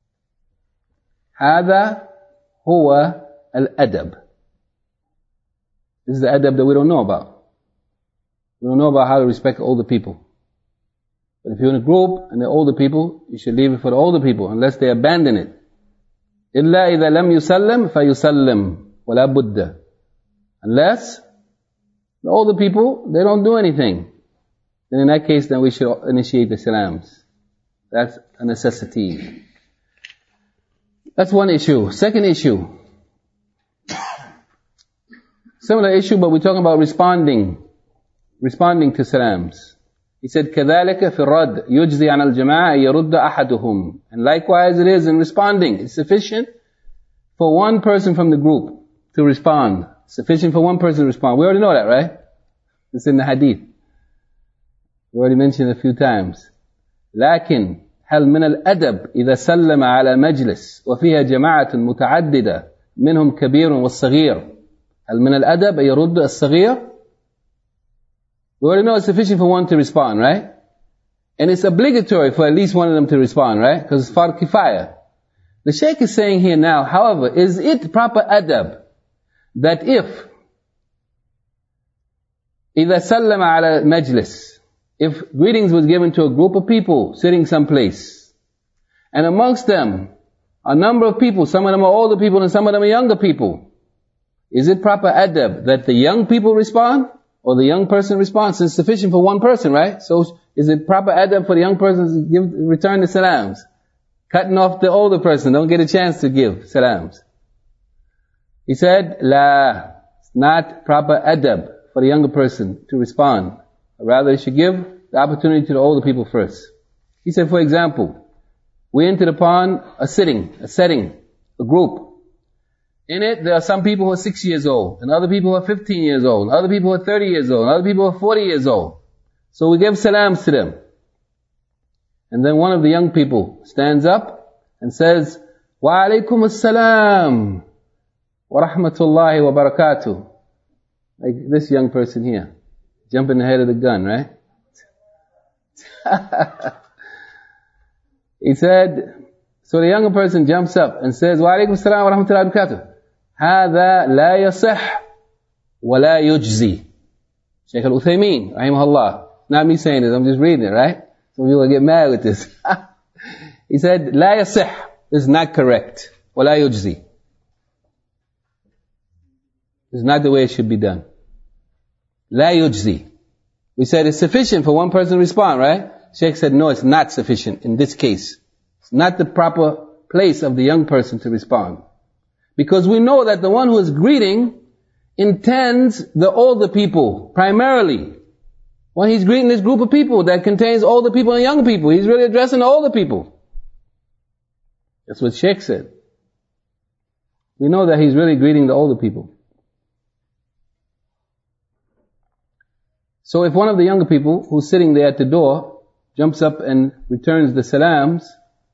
هذا هو الأدب. This is the adab that we don't know about. We don't know about how to respect older people. But if you're in a group and they're older people, you should leave it for the older people unless they abandon it. إِلَّا إِذَا لَمْ يُسَلَّمْ فَيُسَلَّمْ وَلَا بُدَّ. Unless The older people, they don't do anything. Then in that case, then we should initiate the salams. That's a necessity. That's one issue. Second issue. Similar issue, but we're talking about responding. Responding to salams. He said, كَذَلِكَ فِي الرَّدِّ يُجْزِي عَنَ الْجَمَاعَ يَرُدَّ أَحَدُهُمْ. And likewise it is in responding. It's sufficient for one person from the group to respond. Sufficient for one person to respond. We already know that, right? It's in the hadith. We already mentioned it a few times. لكن هل من الأدب إذا سلم على مجلس وفيها جماعة متعددة منهم كبير والصغير هل من الأدب أن يرد الصغير؟ We already know it's sufficient for one to respond, right? And it's obligatory for at least one of them to respond, right? Because it's fard kifaya. The Shaykh is saying here now, however, is it proper adab that if إذا سلم على مجلس, if greetings was given to a group of people sitting someplace, and amongst them a number of people, some of them are older people and some of them are younger people, is it proper adab that the young people respond? Or the young person responds? It's sufficient for one person, right? So is it proper adab for the young person to give, return the salams? Cutting off the older person, don't get a chance to give salams. He said, La, it's not proper adab for the younger person to respond. Rather, he should give the opportunity to the older people first. He said, for example, we entered upon a sitting, a setting, a group. In it, there are some people who are six years old, and other people who are fifteen years old, and other people who are thirty years old, and other people who are forty years old. So we give salams to them. And then one of the young people stands up and says, Wa alaykum as-salam wa rahmatullahi wa barakatuh. Like this young person here, jumping ahead of the gun, right? He said, so the younger person jumps up and says, Wa alaykum as-salam wa rahmatullahi wa barakatuh. هذا لا يصح ولا يجزي. Shaykh al-Uthaymin, rahimahullah. Not me saying this, I'm just reading it, right? Some people will get mad with this. He said, لا يصح is not correct. ولا يجزي. It's not the way it should be done. لا يجزي. We said it's sufficient for one person to respond, right? Shaykh said, no, it's not sufficient in this case. It's not the proper place of the young person to respond. Because we know that the one who is greeting intends the older people, primarily. When he's greeting this group of people that contains older people and younger people, he's really addressing the older people. That's what Shaykh said. We know that he's really greeting the older people. So if one of the younger people who's sitting there at the door jumps up and returns the salams,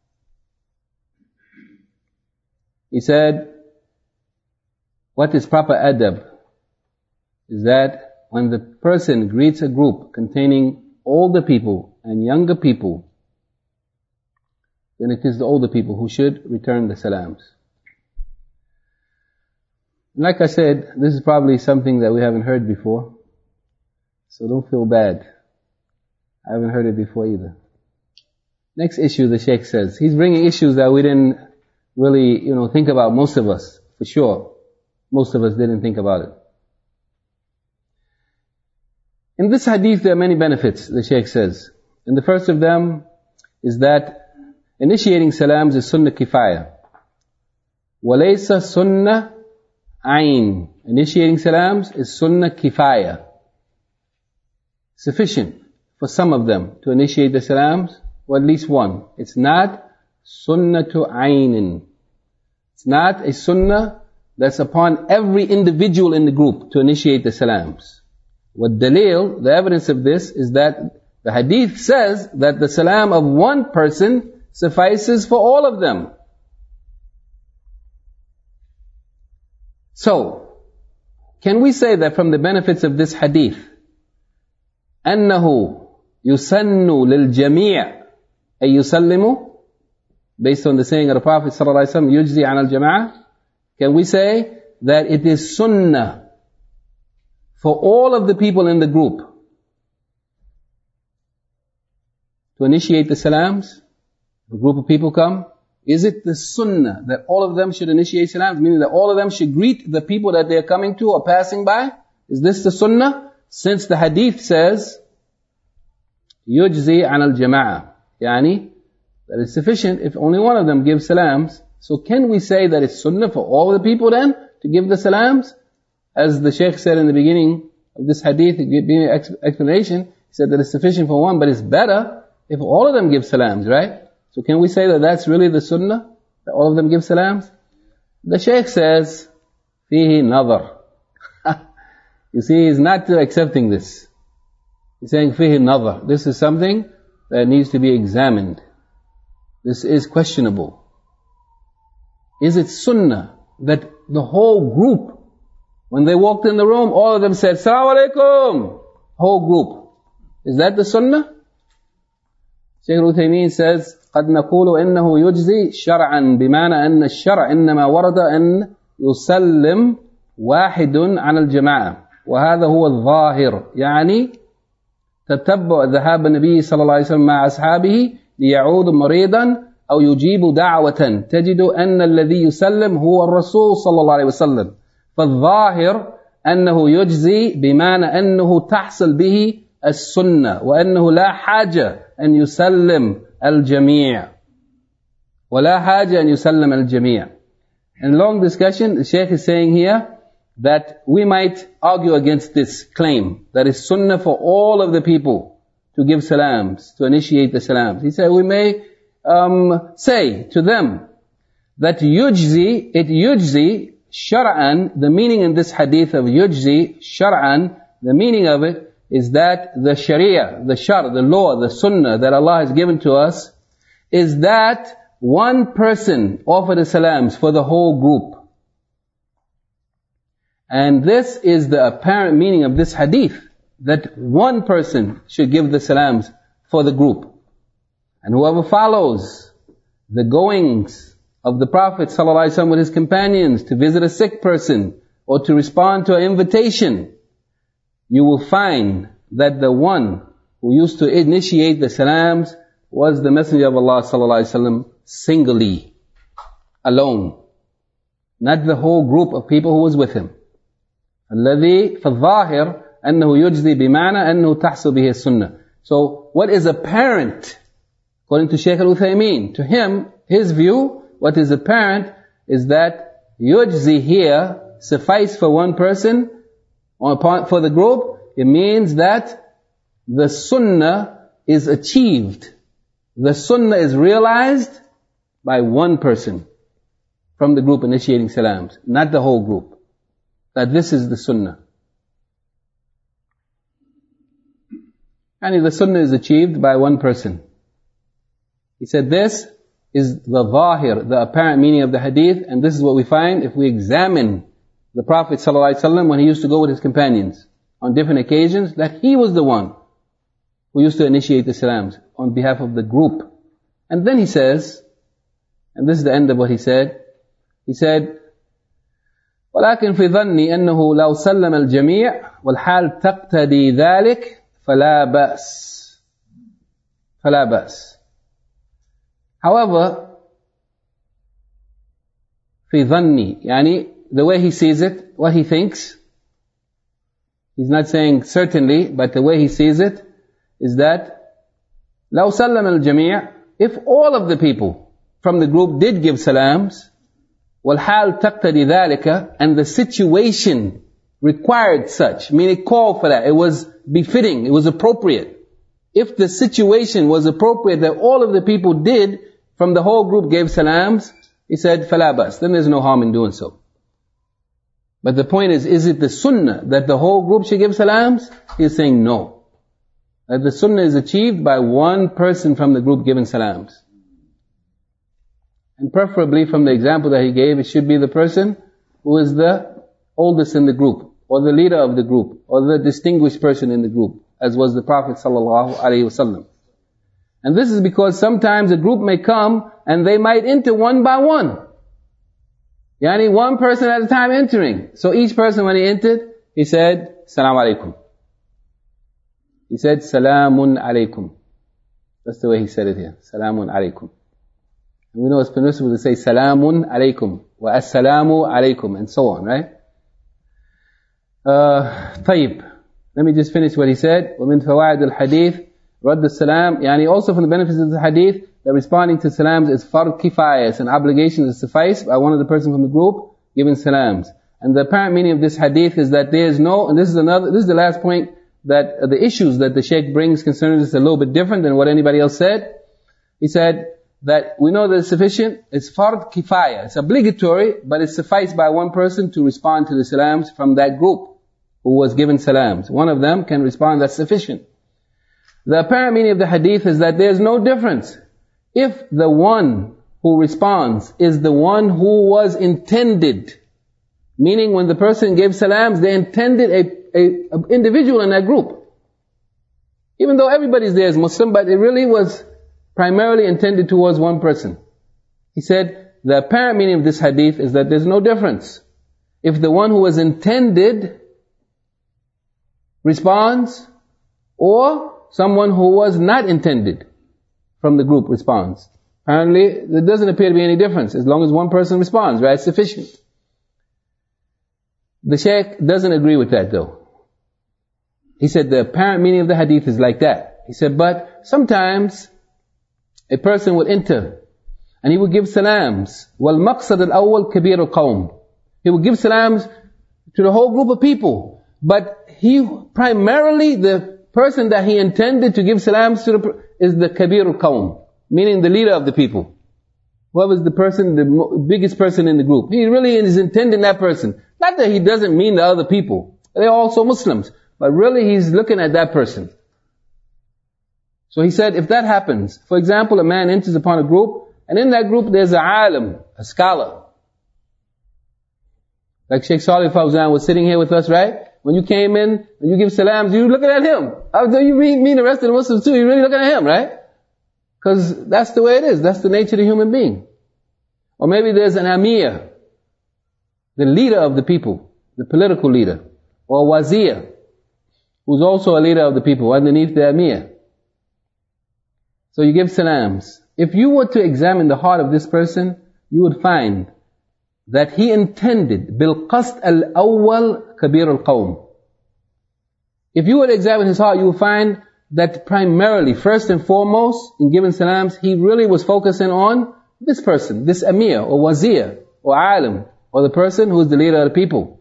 he said, what is proper adab is that when the person greets a group containing older people and younger people, then it is the older people who should return the salams. Like I said, this is probably something that we haven't heard before, so don't feel bad. I haven't heard it before either. Next issue, the Shaykh says, he's bringing issues that we didn't really, you know, think about, most of us, for sure. Most of us didn't think about it. In this hadith there are many benefits, the Shaykh says. And the first of them is that initiating salams is sunnah kifaya. Walaysa sunnah ayn. Initiating salams is sunnah kifaya. Sufficient for some of them to initiate the salams, or at least one. It's not sunnatu aynin. It's not a sunnah that's upon every individual in the group to initiate the salams. What dalil, the evidence of this is that the hadith says that the salam of one person suffices for all of them. So, can we say that from the benefits of this hadith, أنه يسن للجميع أن يسلموا, based on the saying of the Prophet ﷺ, يجزي عن الجماعة? Can we say that it is sunnah for all of the people in the group to initiate the salams? If a group of people come, is it the sunnah that all of them should initiate salams, meaning that all of them should greet the people that they are coming to or passing by? Is this the sunnah? since the hadith says, يجزي عن الجماعة, يعني, that is sufficient if only one of them gives salams. So can we say that it's sunnah for all the people then to give the salams? As the Shaykh said in the beginning of this hadith, giving an explanation, he said that it's sufficient for one, but it's better if all of them give salams, right? So can we say that that's really the sunnah, that all of them give salams? The Shaykh says, فيه نظر. You see, he's not accepting this. He's saying, فيه نظر. This is something that needs to be examined. This is questionable. Is it sunnah that the whole group, when they walked in the room, all of them said, Assalamu alaikum, whole group? Is that the sunnah? Shaykh Al-Uthaymeen says, قد نقول إنه يجزي شرعا بمعنى أن الشرع إنما ورد أن يسلم واحد على الجماعة وهذا هو الظاهر يعني تتبع ذهاب النبي صلى الله عليه وسلم مع أصحابه ليعود مريضا أو يجيب دعوة تجد أن الذي يسلم هو الرسول صلى الله عليه وسلم فالظاهر أنه يجزي بمعنى أنه تحصل به السنة وأنه لا حاجة أن يسلم الجميع ولا حاجة أن يسلم الجميع. In long discussion, the Shaykh is saying here that we might argue against this claim that it's sunnah for all of the people to give salams, to initiate the salams. He said we may um, say to them that yujzi, it yujzi shar'an, the meaning in this hadith of yujzi shar'an, the meaning of it is that the sharia, the shar, the law, the sunnah that Allah has given to us is that one person offered the salams for the whole group. And this is the apparent meaning of this hadith, that one person should give the salams for the group. And whoever follows the goings of the Prophet ﷺ with his companions to visit a sick person or to respond to an invitation, you will find that the one who used to initiate the salams was the Messenger of Allah ﷺ singly, alone, not the whole group of people who was with him. الذي فالظاهر أنه يجزي بمعنى أنه تحصل به السنة. So what is apparent, according to Shaykh Al-Uthaymeen, to him, his view, what is apparent is that yujzi here suffice for one person or for the group. It means that the sunnah is achieved. The sunnah is realized by one person from the group initiating salams, not the whole group. That this is the sunnah. And the sunnah is achieved by one person. He said this is the zahir, the apparent meaning of the hadith, and this is what we find if we examine the Prophet ﷺ when he used to go with his companions on different occasions, that he was the one who used to initiate the salams on behalf of the group. And then he says, and this is the end of what he said, he said, ولكن في ظني أنه لو سلم الجميع والحال تقتدي ذلك فلا بأس فلا بأس. However, في ظني, يعني the way he sees it, what he thinks, he's not saying certainly, but the way he sees it is that لو سلم الجميع, if all of the people from the group did give salams, وَالْحَالْ تَقْتَدِي ذَلِكَ, and the situation required such, meaning it called for that, it was befitting, it was appropriate. If the situation was appropriate that all of the people did, from the whole group gave salams, he said, فَلَا بَأْسَ, then there's no harm in doing so. But the point is, is it the sunnah that the whole group should give salams? He's saying no. That the sunnah is achieved by one person from the group giving salams. And preferably from the example that he gave, it should be the person who is the oldest in the group, or the leader of the group, or the distinguished person in the group, as was the Prophet sallallahu alaihi wasallam. And this is because sometimes a group may come and they might enter one by one. Yani one person at a time entering. So each person when he entered, he said, Salaam alaikum. He said, Salamun alaikum. That's the way he said it here. Salamun alaikum. And we know it's permissible to say Salamun alaikum, wa assalamu alaikum, and so on, right? Uh, طيب. Let me just finish what he said. وَمِن فَوَائِدِ الْحَدِيثِ رَدُّ السَّلَامِ. Yani also from the benefits of the hadith, that responding to salams is fard kifaya. It's an obligation to suffice by one of the person from the group giving salams. And the apparent meaning of this hadith is that there is no, and this is another, this is the last point, that uh, the issues that the Shaykh brings concerning this is a little bit different than what anybody else said. He said that we know that it's sufficient, it's fard kifaya, it's obligatory, but it's sufficed by one person to respond to the salams from that group who was given salams. One of them can respond, that's sufficient. The apparent meaning of the hadith is that there's no difference. If the one who responds is the one who was intended, meaning when the person gave salams, they intended a, a, a individual in that group. Even though everybody's there is Muslim, but it really was primarily intended towards one person. He said, the apparent meaning of this hadith is that there's no difference. If the one who was intended responds, or someone who was not intended from the group responds. Apparently, there doesn't appear to be any difference, as long as one person responds, right? It's sufficient. The Shaykh doesn't agree with that though. He said the apparent meaning of the hadith is like that. He said, but sometimes a person would enter and he would give salams. وَالْمَقْصَدُ الْأَوَّلْ كَبِيرُ الْقَوْمِ. He would give salams to the whole group of people. But he, primarily the person that he intended to give salams to the, is the Kabir al-Qawm, meaning the leader of the people. Whoever's the person, the biggest person in the group. He really is intending that person. Not that he doesn't mean the other people. They're also Muslims. But really he's looking at that person. So he said, if that happens, for example, a man enters upon a group, and in that group there's a alim, a scholar. Like Shaykh Salih Fawzan was sitting here with us, right? When you came in, when you give salams, you're looking at him. How do you mean, mean the rest of the Muslims too? You're really looking at him, right? Because that's the way it is. That's the nature of the human being. Or maybe there's an amir, the leader of the people, the political leader. Or wazir, who's also a leader of the people, underneath the amir. So you give salams. If you were to examine the heart of this person, you would find that he intended بالقصد الأول كبير القوم. If you would examine his heart, you will find that primarily, first and foremost, in giving salams, he really was focusing on this person, this amir, or wazir, or alim, or the person who is the leader of the people.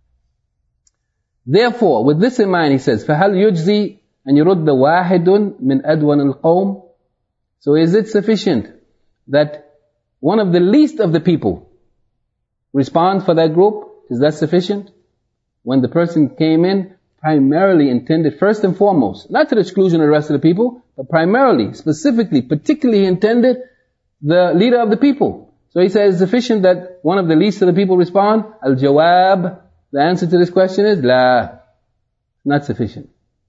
Therefore, with this in mind, he says, فَهَلْ يُجْزِي أَنْ يُرُدَّ وَاحِدٌ مِنْ أَدْوَنِ الْقَوْمِ. So is it sufficient that one of the least of the people respond for that group? Is that sufficient? When the person came in, primarily intended, first and foremost, not to the exclusion of the rest of the people, but primarily, specifically, particularly intended the leader of the people. So he says, it's sufficient that one of the least of the people respond. Al-jawab, the answer to this question is, la, not sufficient.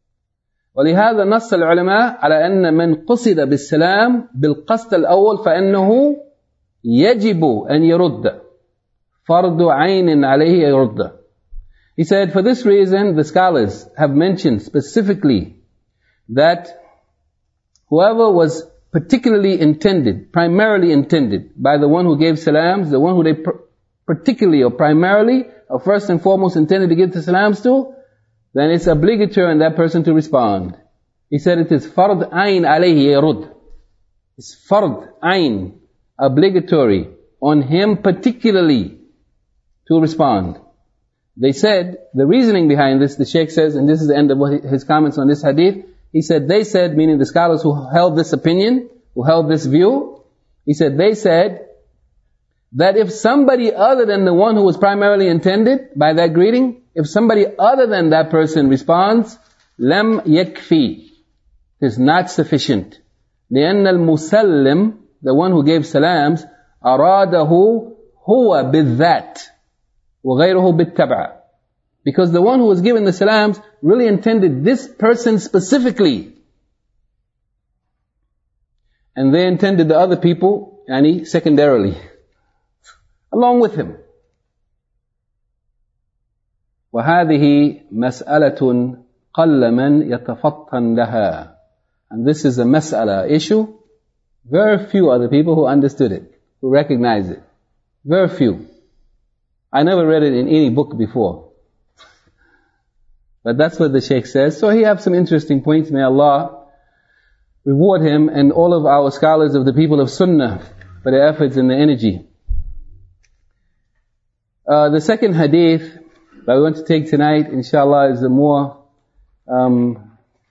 ولهذا نص العلماء على أن من قصد بالسلام بالقصد الأول فإنه يجب أن يرد فرض عين عليه يرد. He said, for this reason, the scholars have mentioned specifically that whoever was particularly intended, primarily intended by the one who gave salams, the one who they particularly or primarily or first and foremost intended to give the salams to, then it's obligatory on that person to respond. He said it is fard ayn alayhi yarud. It's fard ayn, obligatory on him particularly to respond. They said, the reasoning behind this, the Shaykh says, and this is the end of his comments on this hadith, he said, they said, meaning the scholars who held this opinion, who held this view, he said, they said, that if somebody other than the one who was primarily intended by that greeting, if somebody other than that person responds, lam yakfi, it is not sufficient. لأن المسلم, the one who gave salams, أراده هو بالذات وغيره بالتبع. Because the one who was given the salams really intended this person specifically. And they intended the other people, yani secondarily, along with him. وهذه مسألة قل من يتفطن لها. And this is a mas'ala issue. Very few are the people who understood it, who recognized it. Very few. I never read it in any book before. But that's what the Shaykh says. So he has some interesting points. May Allah reward him and all of our scholars of the people of Sunnah for their efforts and their energy. Uh, the second hadith that we want to take tonight, inshallah, is the more um,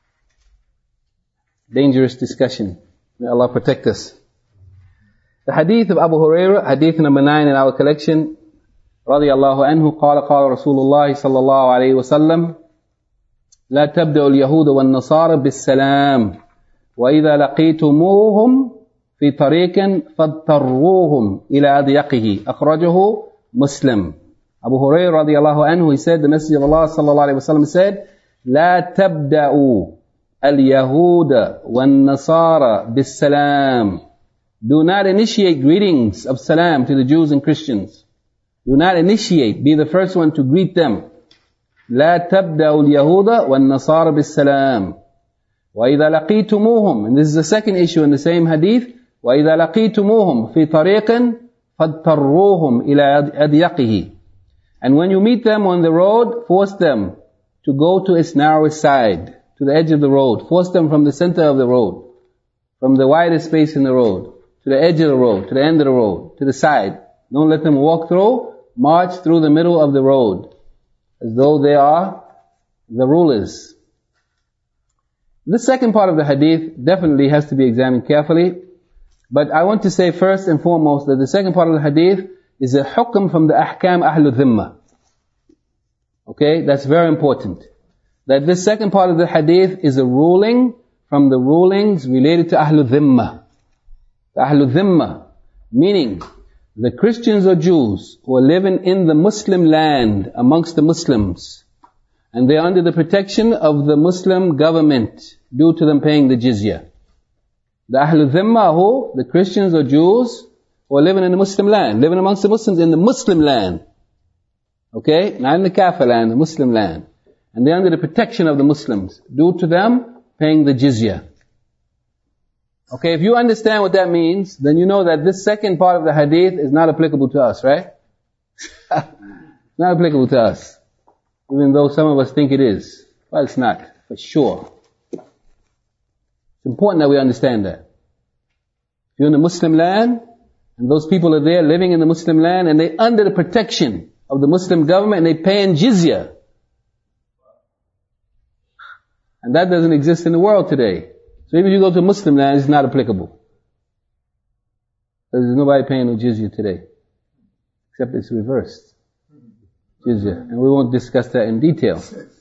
dangerous discussion. May Allah protect us. The hadith of Abu Hurairah, hadith number nine in our collection, رضي الله عنه قال قال رسول الله صلى الله عليه وسلم لا تبدأ اليهود والنصارى بالسلام وإذا لقيتموهم في طريق فاضطروهم إلى أضيقه أخرجه Muslim. Abu Hurairah radiallahu anhu, he said, the Messenger of Allah sallallahu alayhi wa sallam said, لا تبدأوا اليهود والنصارى بالسلام. Do not initiate greetings of salam to the Jews and Christians. Do not initiate, be the first one to greet them. لا تبدأوا اليهود والنصارى بالسلام. وإذا لقيتموهم, and this is the second issue in the same hadith, وإذا لقيتموهم في طريق فَاضْطَرُّوهُمْ إِلَىٰ أَضْيَقِهِ. And when you meet them on the road, force them to go to its narrowest side, to the edge of the road. Force them from the center of the road, from the widest space in the road, to the edge of the road, to the end of the road, to the side. Don't let them walk through, march through the middle of the road, as though they are the rulers. The second part of the hadith definitely has to be examined carefully. But I want to say first and foremost that the second part of the hadith is a hukm from the ahkam ahlu dhimma. Okay, that's very important. That this second part of the hadith is a ruling from the rulings related to ahlu dhimma. Ahlu dhimma, meaning the Christians or Jews who are living in the Muslim land amongst the Muslims, and they are under the protection of the Muslim government due to them paying the jizya. The Ahlul Dhimma who, the Christians or Jews who are living in the Muslim land, living amongst the Muslims in the Muslim land. Okay? Not in the Kafir land, the Muslim land. And they're under the protection of the Muslims, due to them paying the jizya. Okay, if you understand what that means, then you know that this second part of the hadith is not applicable to us, right? Not applicable to us. Even though some of us think it is. Well, it's not, for sure. It's important that we understand that. If you're in the Muslim land, and those people are there living in the Muslim land, and they're under the protection of the Muslim government, and they're paying jizya. And that doesn't exist in the world today. So even if you go to Muslim land, it's not applicable. There's nobody paying no jizya today. Except it's reversed. Jizya. And we won't discuss that in detail.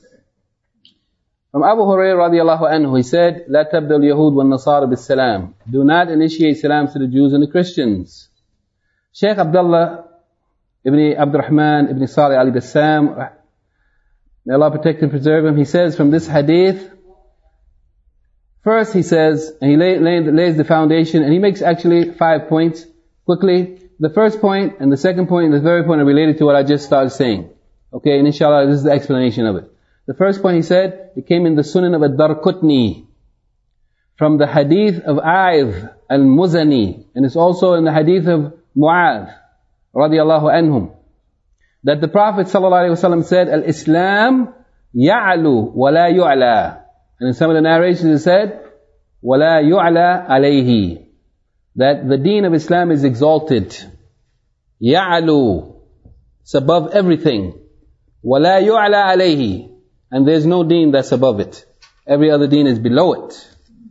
From Abu Hurairah radiallahu anhu, he said, لا تبدأ اليهود والنصارى بالسلام. Do not initiate salams to the Jews and the Christians. Shaykh Abdullah ibn Abdurrahman ibn Salih al-Bassam, may Allah protect and preserve him, he says from this hadith, first he says, and he lay, lay, lays the foundation, and he makes actually five points quickly. The first point and the second point and the third point are related to what I just started saying. Okay, and inshallah this is the explanation of it. The first point he said, it came in the Sunan of Ad-Darqutni, from the hadith of Aidh al-Muzani, and it's also in the hadith of Mu'adh, radiallahu anhum, that the Prophet ﷺ said, Al-Islam ya'lu wa la yu'la. And in some of the narrations it said, wa la yu'la alayhi. That the deen of Islam is exalted. Ya'lu. It's above everything. Wa la yu'la alayhi. And there's no deen that's above it. Every other deen is below it.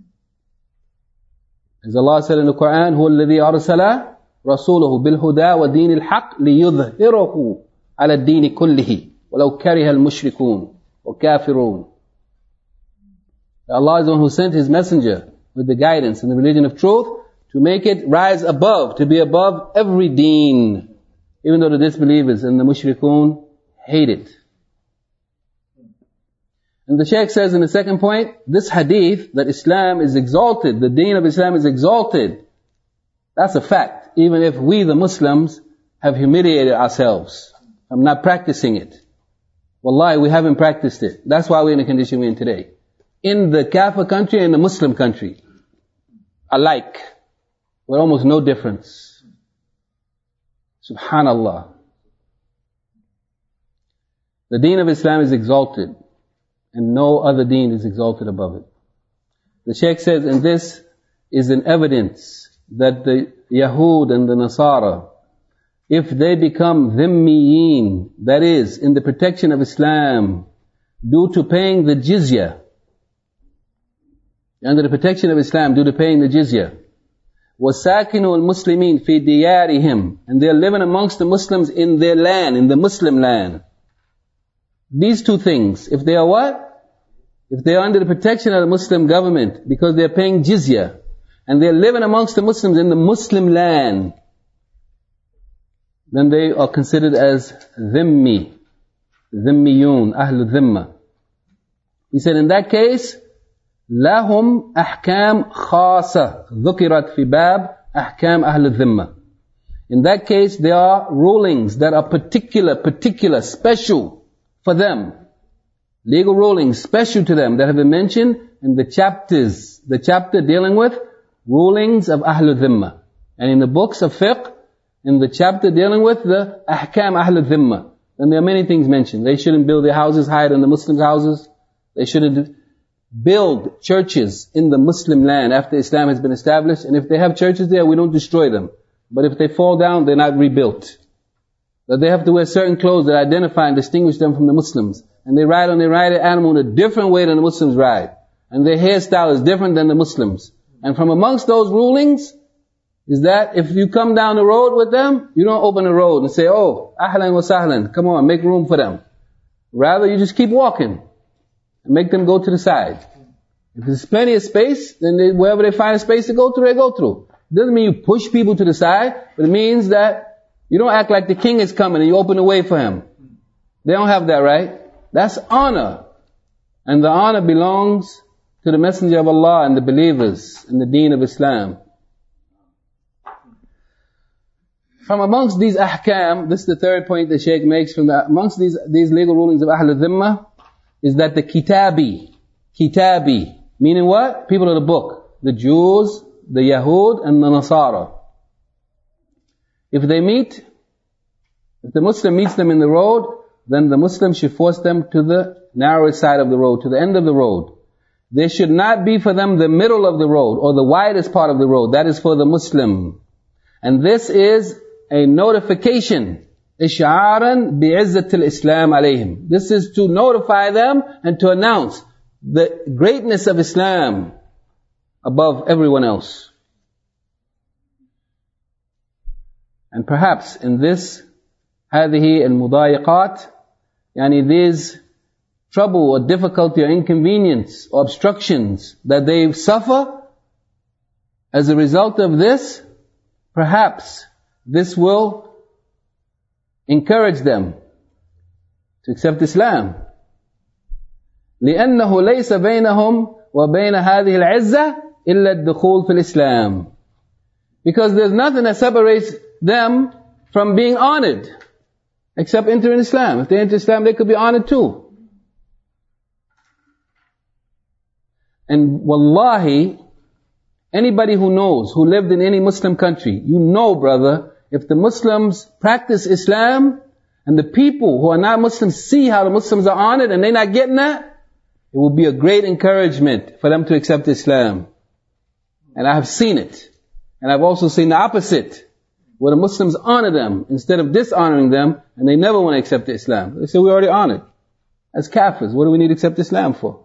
As Allah said in the Quran, هُوَ الَّذِي أَرْسَلَ رَسُولَهُ بِالْهُدَى وَدِينِ الْحَقِّ لِيُظْهِرَهُ على الدين كله ولو كره المشركون وكافرون. Allah is the one who sent His messenger with the guidance and the religion of truth to make it rise above, to be above every deen, even though the disbelievers and the mushrikun hate it. And the Shaykh says in the second point, this hadith that Islam is exalted, the deen of Islam is exalted, that's a fact, even if we the Muslims have humiliated ourselves. I'm not practicing it. Wallahi, we haven't practiced it. That's why we're in the condition we're in today. In the Kafir country and the Muslim country, alike, with almost no difference. Subhanallah. The deen of Islam is exalted. and no other deen is exalted above it. The Shaykh says, and this is an evidence that the Yahud and the Nasara, if they become dhimmiyin, that is, in the protection of Islam, due to paying the jizya, under the protection of Islam, due to paying the jizya, وَسَاكِنُوا الْمُسْلِمِينَ فِي دِيَارِهِمْ, and they're living amongst the Muslims in their land, in the Muslim land. These two things, if they are what? If they are under the protection of the Muslim government, because they're paying jizya, and they're living amongst the Muslims in the Muslim land, then they are considered as dhimmi, dhimmiyun, ahlu dhimma. He said, in that case, لهم أحكام خاصة ذكرت في باب أحكام أهل الذمة. In that case, there are rulings that are particular, particular, special for them. Legal rulings special to them that have been mentioned in the chapters, the chapter dealing with rulings of Ahlul Dhimma. And in the books of fiqh, in the chapter dealing with the Ahkam Ahlul Dhimma. And there are many things mentioned. They shouldn't build their houses higher than the Muslims' houses. They shouldn't build churches in the Muslim land after Islam has been established. And if they have churches there, we don't destroy them. But if they fall down, they're not rebuilt. That they have to wear certain clothes that identify and distinguish them from the Muslims. And they ride on their riding animal in a different way than the Muslims ride. And their hairstyle is different than the Muslims. And from amongst those rulings is that if you come down the road with them, you don't open the road and say, oh, ahlan wa sahlan, come on, make room for them. Rather, you just keep walking and make them go to the side. If there's plenty of space, then they, wherever they find a space to go through, they go through. It doesn't mean you push people to the side, but it means that you don't act like the king is coming and you open the way for him. They don't have that right. That's honor. And the honor belongs to the Messenger of Allah and the believers in the deen of Islam. From amongst these ahkam, this is the third point the Shaykh makes, from the, amongst these, these legal rulings of Ahlul Dhimma, is that the kitabi, kitabi, meaning what? People of the book. The Jews, the Yahud, and the Nasara. If they meet, if the Muslim meets them in the road, then the Muslim should force them to the narrowest side of the road, to the end of the road. There should not be for them the middle of the road, or the widest part of the road. That is for the Muslim. And this is a notification, إشعارا بعزة الإسلام عليهم. This is to notify them and to announce the greatness of Islam above everyone else. And perhaps in this, هذه المضايقات, يعني these trouble or difficulty or inconvenience or obstructions that they suffer, as a result of this, perhaps this will encourage them to accept Islam. لأنه ليس بينهم وبين هذه العزة إلا الدخول في الإسلام. Because there's nothing that separates them from being honored except entering Islam. If they enter Islam, they could be honored too. And wallahi, anybody who knows, who lived in any Muslim country, you know, brother, if the Muslims practice Islam, and the people who are not Muslims see how the Muslims are honored, and they're not getting that, it will be a great encouragement for them to accept Islam. And I have seen it. And I've also seen the opposite, where the Muslims honor them instead of dishonoring them, and they never want to accept Islam. They say, we're already honored. As kafirs, what do we need to accept Islam for?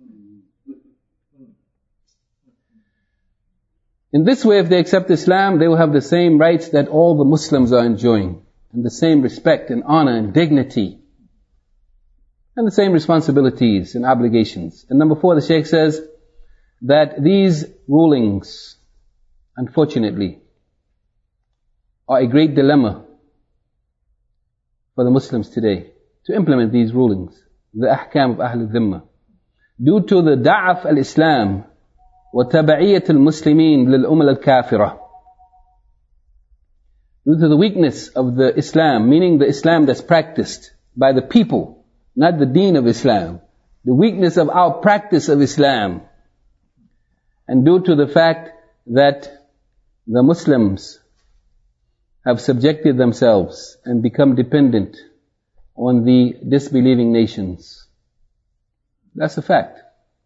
In this way, if they accept Islam, they will have the same rights that all the Muslims are enjoying, and the same respect and honor and dignity, and the same responsibilities and obligations. And number four, the Shaykh says that these rulings, unfortunately, are a great dilemma for the Muslims today, to implement these rulings, the ahkam of Ahlul Dhimma. Due to the da'af al-Islam, وَتَبَعِيَّةِ الْمُسْلِمِينَ لِلْأُمَلَ الْكَافِرَةِ. Due to the weakness of the Islam, meaning the Islam that's practiced by the people, not the deen of Islam. The weakness of our practice of Islam. And due to the fact that the Muslims have subjected themselves and become dependent on the disbelieving nations. That's a fact.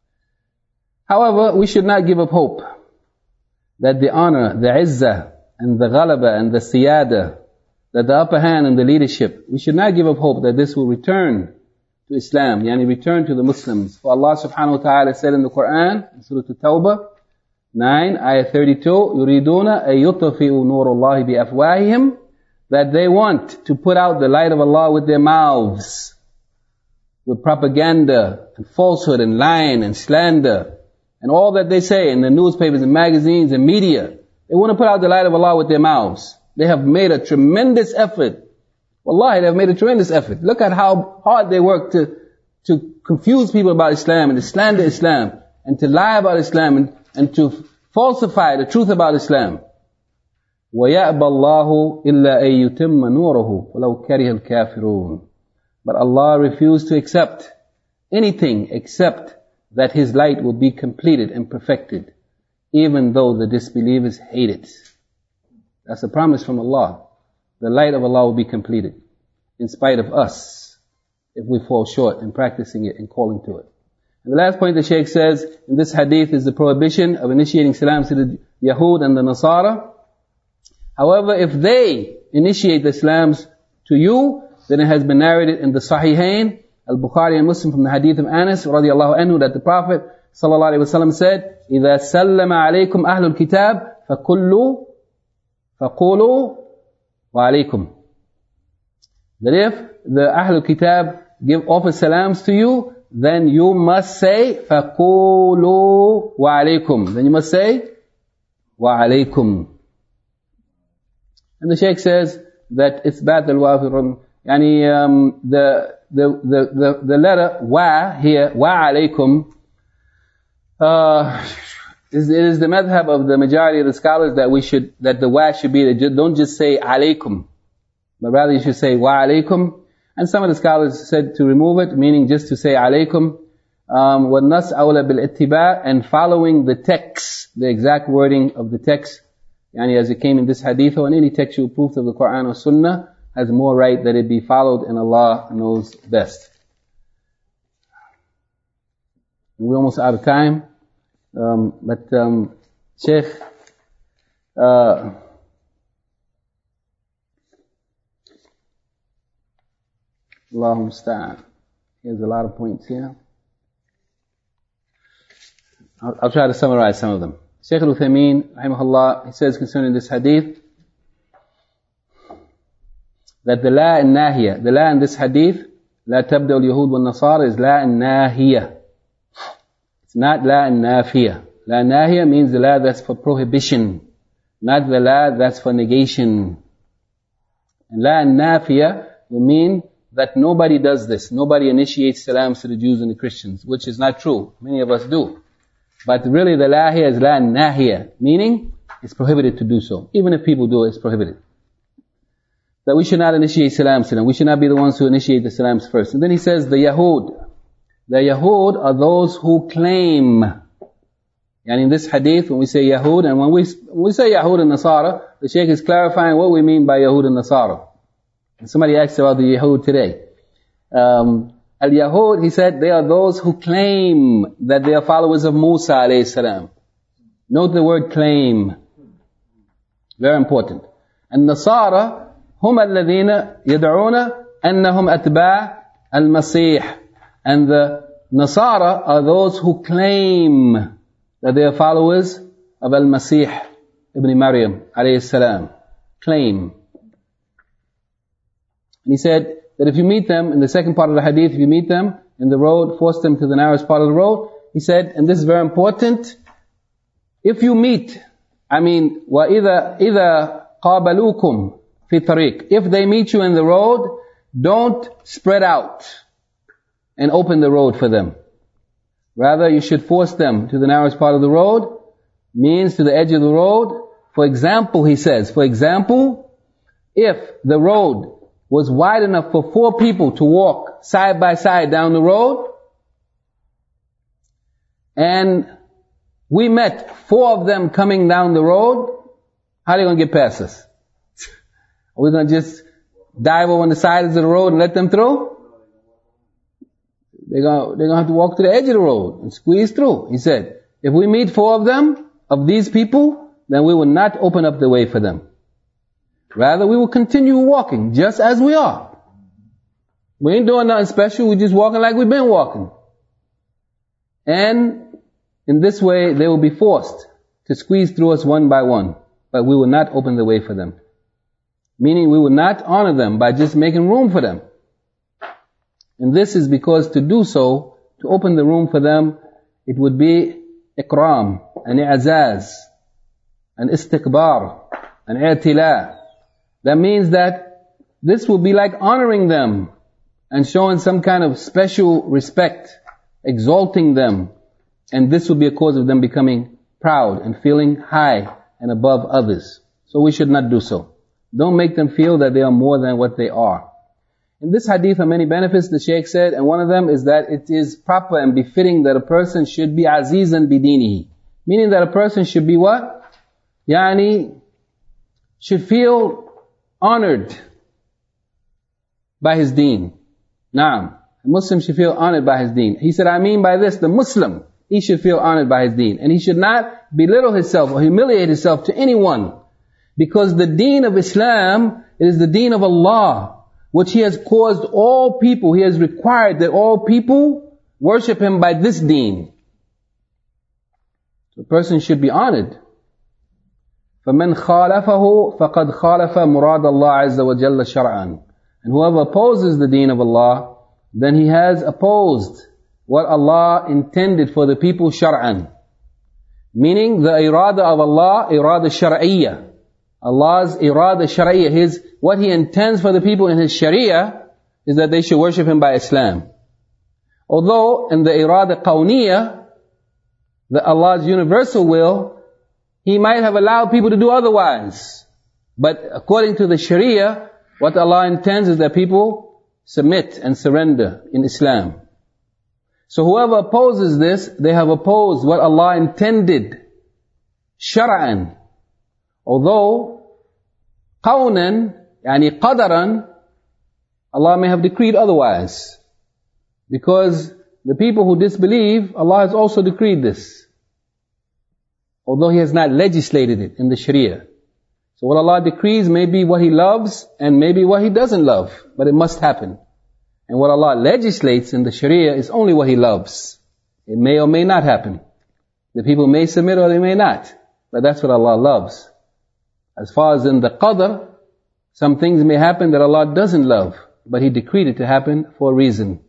However, we should not give up hope that the honor, the izzah, and the ghalaba, and the siyada, that the upper hand and the leadership, we should not give up hope that this will return to Islam, yani return to the Muslims. For Allah subhanahu wa ta'ala said in the Quran, in Surah At-Tawbah, nine, ayah thirty-two, يُرِيدُونَ أَن يُطْفِئُوا نُورَ اللَّهِ بِأَفْوَاهِهِمْ, that they want to put out the light of Allah with their mouths, with propaganda, and falsehood, and lying, and slander, and all that they say in the newspapers and magazines and media. They want to put out the light of Allah with their mouths. They have made a tremendous effort. Wallahi, they have made a tremendous effort. Look at how hard they work to, to confuse people about Islam, and to slander Islam, and to lie about Islam, and, and to falsify the truth about Islam. وَيَأْبَى اللَّهُ إِلَّا أَن يُتِمَّ نُورَهُ وَلَوْ كَرِهَ الْكَافِرُونَ. But Allah refused to accept anything except that His light will be completed and perfected, even though the disbelievers hate it. That's a promise from Allah. The light of Allah will be completed, in spite of us, if we fall short in practicing it and calling to it. And the last point the Shaykh says in this hadith is the prohibition of initiating salams to the Yahud and the Nasara. However, if they initiate the salams to you, then it has been narrated in the Sahihain, Al-Bukhari and Muslim, from the hadith of Anas radiallahu anhu, that the Prophet sallallahu alaihi wasallam said, إِذَا سَلَّمَ عَلَيْكُمْ أَهْلُ الْكِتَابِ فَكُلُّوا فَقُولُوا وَعَلَيْكُمْ. That if the Ahlul Kitab give offer salams to you, then you must say فَقُولُوا وَعَلَيْكُمْ. Then you must say وَعَلَيْكُمْ. And the Shaykh says that it's bad al-wafirun. Yani um, the, the, the, the, the letter wa here, وَعَلَيْكُمْ, uh, is, it is the madhab of the majority of the scholars that we should, that the wa should be, don't just say alaykum, but rather you should say wa alaykum. And some of the scholars said to remove it, meaning just to say alaykum. Um, وَالنَّسْ أَوْلَى بِالْإِتِّبَاءِ, and following the text, the exact wording of the text, yani as it came in this hadith, or in any textual proof of the Quran or Sunnah, has more right that it be followed, and Allah knows best. We're almost out of time. Um, but um, Sheikh, uh, Allahumma musta'an. Here's a lot of points here. I'll, I'll try to summarize some of them. Shaykh al-Uthaymeen, rahimahullah, he says concerning this hadith, that the la and nahiya, the la in this hadith, la tabda al-yahud wal-nasara, is la and nahiya. It's not la and nafiya. La nahiya means the la that's for prohibition, not the la that's for negation. And la and nafiya will mean that nobody does this. Nobody initiates salams to the Jews and the Christians, which is not true. Many of us do. But really the la here is la and nahiya, meaning it's prohibited to do so. Even if people do it, it's prohibited. That we should not initiate salams to them. We should not be the ones who initiate the salams first. And then he says the Yahud. The Yahud are those who claim. And in this hadith, when we say Yahud, and when we, when we say Yahud and Nasara, the Shaykh is clarifying what we mean by Yahud and Nasara. And somebody asked about the Yahud today. Um, Al-Yahud, he said, they are those who claim that they are followers of Musa alayhi salam. Note the word claim. Very important. And Nasara, هم الذين يدعون أنهم أتباع المسيح. And the Nasara are those who claim that they are followers of Al-Masih ibn Maryam alayhi salam. Claim. And he said that if you meet them, in the second part of the hadith, if you meet them in the road, force them to the narrowest part of the road, he said, and this is very important, if you meet, I mean, وَإِذَا إِذَا قَابَلُوكُمْ فِي طَرِيقٍ, if they meet you in the road, don't spread out and open the road for them. Rather, you should force them to the narrowest part of the road, means to the edge of the road. For example, he says, for example, if the road was wide enough for four people to walk side by side down the road, and we met four of them coming down the road, how are they going to get past us? Are we going to just dive over on the sides of the road and let them through? they're gonna, they're gonna have to walk to the edge of the road and squeeze through. He said, if we meet four of them, of these people, then we will not open up the way for them. Rather, we will continue walking just as we are. We ain't doing nothing special, we're just walking like we've been walking. And in this way, they will be forced to squeeze through us one by one, but we will not open the way for them. Meaning we will not honor them by just making room for them. And this is because to do so, to open the room for them, it would be ikram, an i'azaz, an istikbar, an i'tila. That means that this will be like honoring them and showing some kind of special respect, exalting them. And this will be a cause of them becoming proud and feeling high and above others. So we should not do so. Don't make them feel that they are more than what they are. In this hadith are many benefits, the Shaykh said, and one of them is that it is proper and befitting that a person should be azizan bidinihi. Meaning that a person should be what? Yani, should feel honored by his deen. Naam. A Muslim should feel honored by his deen. He said, I mean by this, the Muslim, he should feel honored by his deen. And he should not belittle himself or humiliate himself to anyone. Because the deen of Islam is the deen of Allah, which He has caused all people, He has required that all people worship Him by this deen. So a person should be honored. فَمَنْ خَالَفَهُ فَقَدْ خَالَفَ مُرَادَ اللَّهِ عَزَّ وَجَلَّ شَرْعًا. And whoever opposes the deen of Allah, then he has opposed what Allah intended for the people shar'an. Meaning the irada of Allah, irada shar'iyya. Allah's irada shar'iyya, His, what He intends for the people in His sharia, is that they should worship Him by Islam. Although in the irada qawniyya, the Allah's universal will, He might have allowed people to do otherwise. But according to the sharia, what Allah intends is that people submit and surrender in Islam. So whoever opposes this, they have opposed what Allah intended shar'an. Although qawnan, yani qadaran, Allah may have decreed otherwise. Because the people who disbelieve, Allah has also decreed this. Although He has not legislated it in the Sharia. So what Allah decrees may be what He loves and maybe what He doesn't love. But it must happen. And what Allah legislates in the Sharia is only what He loves. It may or may not happen. The people may submit or they may not. But that's what Allah loves. As far as in the qadr, some things may happen that Allah doesn't love. But He decreed it to happen for a reason.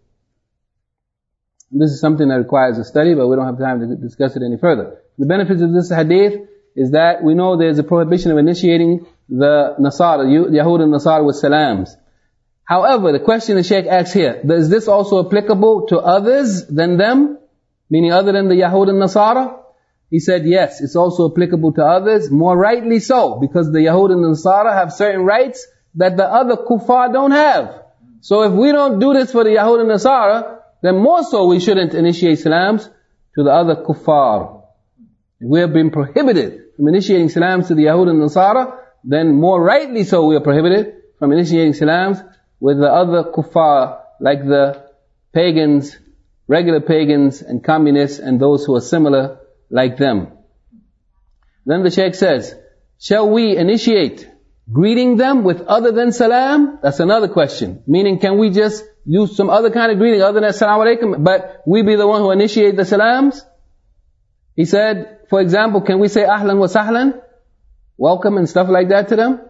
This is something that requires a study, but we don't have time to discuss it any further. The benefits of this hadith is that we know there's a prohibition of initiating the Nasara, Yahud and Nasara with salams. However, the question the Shaykh asks here, is this also applicable to others than them? Meaning other than the Yahud and Nasara? He said yes, it's also applicable to others, more rightly so, because the Yahud and Nasara have certain rights that the other kuffar don't have. So if we don't do this for the Yahud and Nasara, then more so we shouldn't initiate salams to the other kuffar. If we have been prohibited from initiating salams to the Yahud and Nasara, then more rightly so we are prohibited from initiating salams with the other kuffar, like the pagans, regular pagans and communists and those who are similar like them. Then the Shaykh says, shall we initiate greeting them with other than salam? That's another question. Meaning, can we just use some other kind of greeting other than assalamu alaikum, but we be the one who initiate the salams? He said, for example, can we say ahlan wa sahlan? Welcome and stuff like that to them?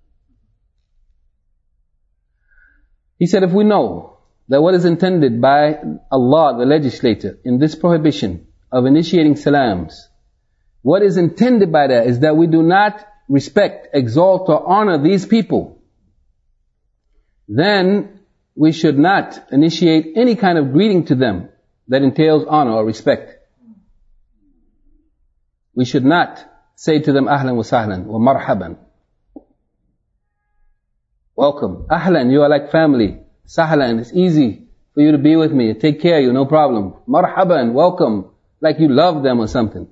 He said, if we know that what is intended by Allah, the legislator, in this prohibition of initiating salams, what is intended by that is that we do not respect, exalt or honor these people, then we should not initiate any kind of greeting to them that entails honor or respect. We should not say to them, ahlan wa sahlan wa marhaban. Welcome. Ahlan, you are like family. Sahlan, it's easy for you to be with me, take care of you, no problem. Marhaban, welcome, like you love them or something.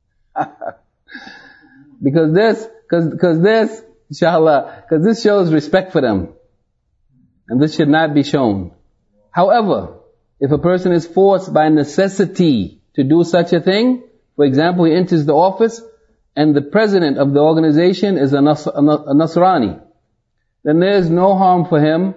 Because this, because because this, inshallah, because this shows respect for them. And this should not be shown. However, if a person is forced by necessity to do such a thing, for example, he enters the office and the president of the organization is a, Nas- a Nasrani, then there is no harm for him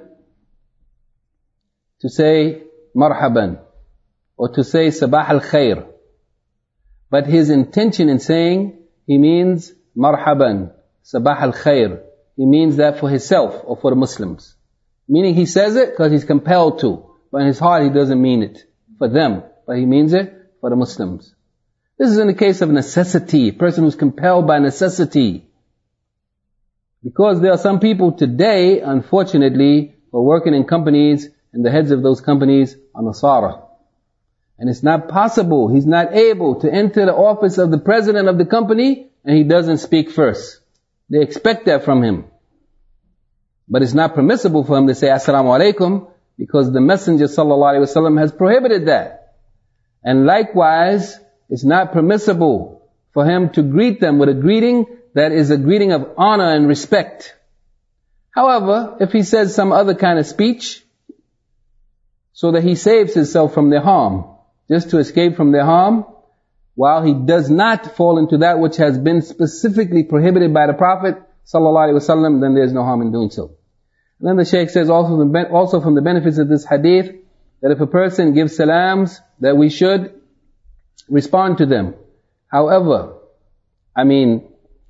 to say marhaban or to say sabah al-khair. But his intention in saying, he means marhaban, sabah al-khair. He means that for himself or for the Muslims. Meaning he says it because he's compelled to. But in his heart he doesn't mean it for them. But he means it for the Muslims. This is in the case of necessity. A person who's compelled by necessity. Because there are some people today, unfortunately, who are working in companies and the heads of those companies are Nasara. And it's not possible, he's not able to enter the office of the president of the company and he doesn't speak first. They expect that from him. But it's not permissible for him to say Assalamu alaikum because the Messenger sallallahu alaihi wasallam has prohibited that. And likewise, it's not permissible for him to greet them with a greeting that is a greeting of honor and respect. However, if he says some other kind of speech, so that he saves himself from their harm, just to escape from their harm, while he does not fall into that which has been specifically prohibited by the Prophet sallallahu alaihi wasallam, then there's no harm in doing so. And then the Shaykh says also from the, also from the benefits of this hadith, that if a person gives salams, that we should respond to them. However, I mean,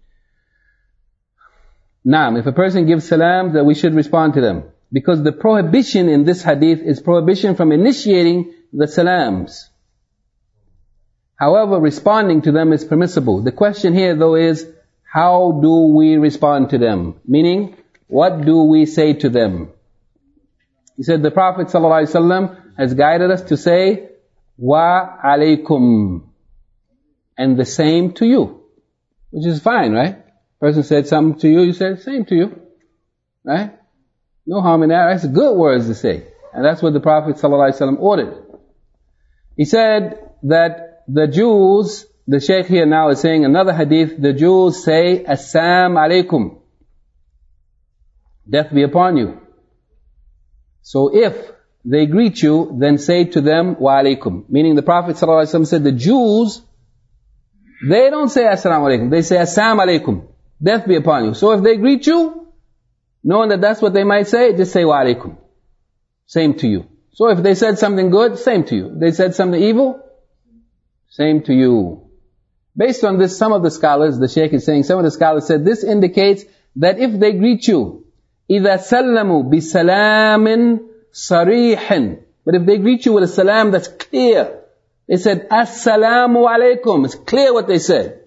naam, if a person gives salams, that we should respond to them. Because the prohibition in this hadith is prohibition from initiating the salams. However, responding to them is permissible. The question here though is, how do we respond to them? Meaning, what do we say to them? He said the Prophet ﷺ has guided us to say, wa alaykum, and the same to you. Which is fine, right? Person said something to you, you said same to you. Right? No harm in that. That's good words to say. And that's what the Prophet ﷺ ordered. He said that the Jews, the Shaykh here now is saying another hadith, the Jews say, Assam alaikum. Death be upon you. So if they greet you, then say to them, wa alaikum. Meaning the Prophet ﷺ said the Jews, they don't say assalamu alaikum, they say assam alaikum. Death be upon you. So if they greet you, knowing that that's what they might say, just say wa alaikum. Same to you. So if they said something good, same to you. If they said something evil, same to you. Based on this, some of the scholars, the Shaykh is saying, some of the scholars said this indicates that if they greet you, إِذَا سَلَّمُوا بِسَلَامٍ صَرِيحٍ, but if they greet you with a salam that's clear, they said, Assalamu alaikum, it's clear what they said.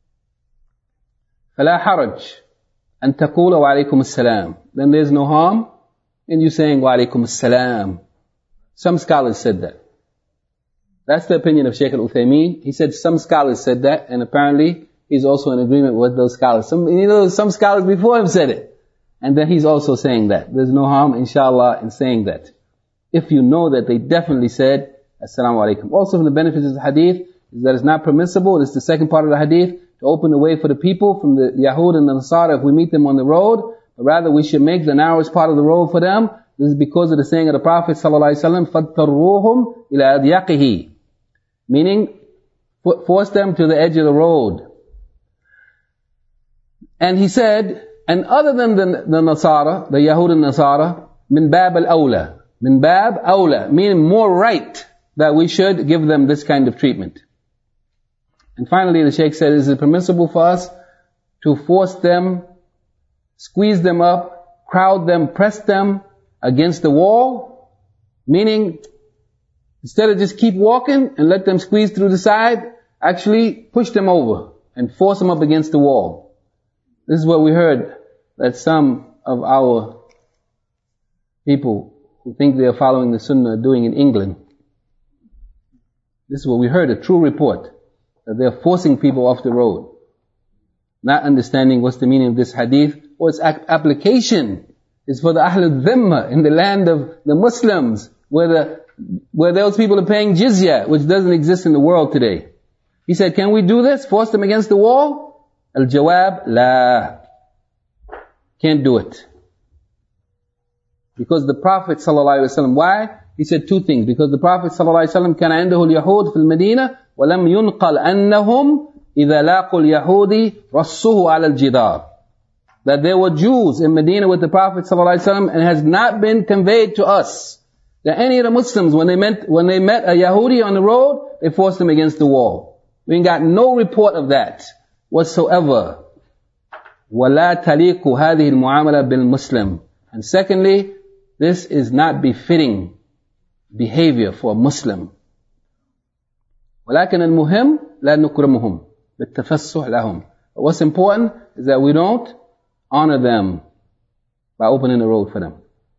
فَلَا حَرَجْ أَن تَقُولَ وَعَلَيْكُمُ السَّلَامِ, then there's no harm in you saying وَعَلَيْكُمُ السَّلَامِ. Some scholars said that. That's the opinion of Shaykh al-Uthaymeen. He said some scholars said that, and apparently he's also in agreement with those scholars. Some, you know, some scholars before him said it. And then he's also saying that. There's no harm, inshallah, in saying that. If you know that they definitely said, Assalamu alaikum. Also from the benefits of the hadith, is that it's not permissible, this is the second part of the hadith, to open the way for the people from the Yahud and the Nasara if we meet them on the road, but rather we should make the narrowest part of the road for them. This is because of the saying of the Prophet ﷺ, فَاتَّرُّوهُمْ إِلَىٰ أَدْيَقِهِ, meaning, force them to the edge of the road. And he said, and other than the, the Nasara, the Yahud and Nasara, min bab al-awla, min bab awla, meaning more right that we should give them this kind of treatment. And finally the Shaykh said, is it permissible for us to force them, squeeze them up, crowd them, press them against the wall? Meaning, instead of just keep walking and let them squeeze through the side, actually push them over and force them up against the wall. This is what we heard that some of our people who think they are following the Sunnah are doing in England. This is what we heard, a true report, that they are forcing people off the road, not understanding what's the meaning of this hadith, or its application is for the Ahl al-Dhimma in the land of the Muslims, where the where those people are paying jizya, which doesn't exist in the world today. He said, can we do this? Force them against the wall? Al-Jawab, la. Can't do it. Because the Prophet ﷺ, why? He said two things, because the Prophet ﷺ كان عنده اليهود في المدينة ولم ينقل أنهم إذا لاقوا اليهود رصوه على الجدار. That there were Jews in Medina with the Prophet ﷺ, and it has not been conveyed to us that any of the Muslims, when they met, when they met a Yahudi on the road, they forced him against the wall. We ain't got no report of that whatsoever. وَلَا تَلِيقُ هَذِهِ الْمُعَامَلَةِ بِالْمُسْلِمِ. And secondly, this is not befitting behavior for a Muslim. ولكن المهم لا نكرمهم بالتفسح لهم. But what's important is that we don't honor them by opening the road for them.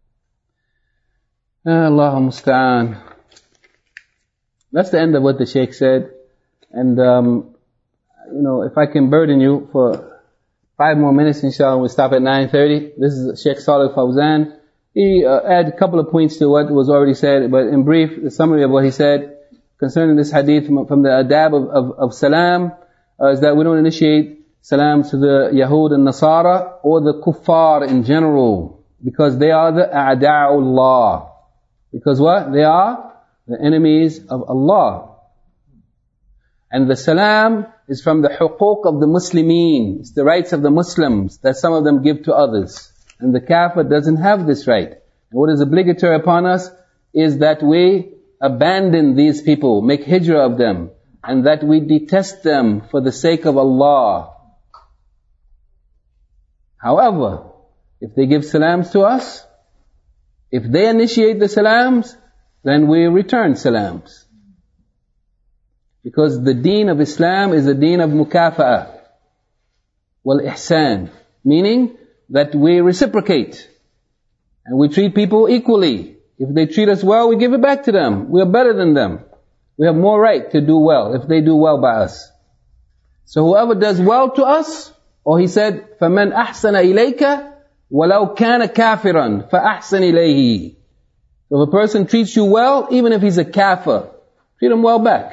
Allahu musta'an. That's the end of what the Shaykh said. And um, you know, if I can burden you for five more minutes, inshallah, we'll stop at nine thirty. This is Shaykh Salih Fawzan. He uh, added a couple of points to what was already said, but in brief, the summary of what he said concerning this hadith from, from the adab of, of, of salam uh, is that we don't initiate salam to the Yahud and Nasara or the kuffar in general, because they are the a'da'ullah. Because what? They are the enemies of Allah. And the salam is from the huquq of the Muslimin. It's the rights of the Muslims that some of them give to others. And the kafir doesn't have this right. And what is obligatory upon us is that we abandon these people, make hijrah of them, and that we detest them for the sake of Allah. However, if they give salams to us, if they initiate the salams, then we return salams. Because the deen of Islam is the deen of mukafa'ah wal ihsan, meaning that we reciprocate and we treat people equally. If they treat us well, we give it back to them. We are better than them. We have more right to do well if they do well by us. So whoever does well to us, or he said, فَمَنْ أَحْسَنَ إِلَيْكَ وَلَوْ كَانَ كَافِرًا فَأَحْسَنِ إِلَيْهِ. So if a person treats you well, even if he's a kafir, treat him well back.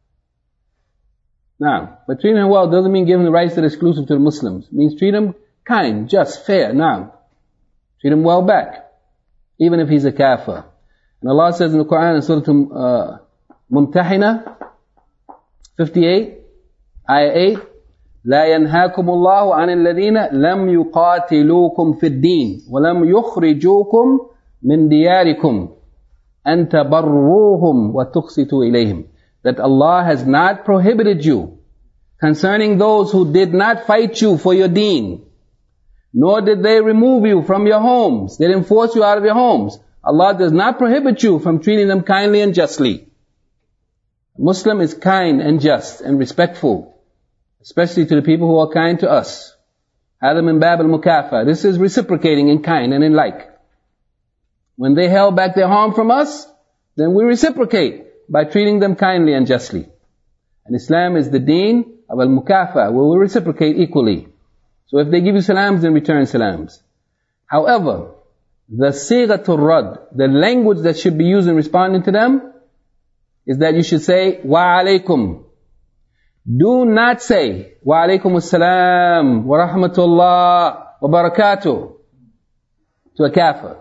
Now, but treating him well doesn't mean giving the rights that are exclusive to the Muslims. It means treat him kind, just, fair. Now, treat him well back, even if he's a kafir. And Allah says in the Quran in Surah uh, Mumtahina fifty-eight, Ayah eight, لا ينهاكم الله عن الذين لم يقاتلوكم في الدين ولم يخرجوكم من دياركم أن تبروهم وتقسطوا إليهم. That Allah has not prohibited you concerning those who did not fight you for your deen, nor did they remove you from your homes. They didn't force you out of your homes. Allah does not prohibit you from treating them kindly and justly. A Muslim is kind and just and respectful, especially to the people who are kind to us. هذا من باب المكافأة. This is reciprocating in kind and in like. When they held back their harm from us, then we reciprocate by treating them kindly and justly. And Islam is the deen of al-mukafa, where we reciprocate equally. So if they give you salams, then return salams. However, the sighatul rad, the language that should be used in responding to them, is that you should say, wa alaykum. Do not say, wa alaykum as-salam, wa rahmatullah, wa barakatuh, to a kafir.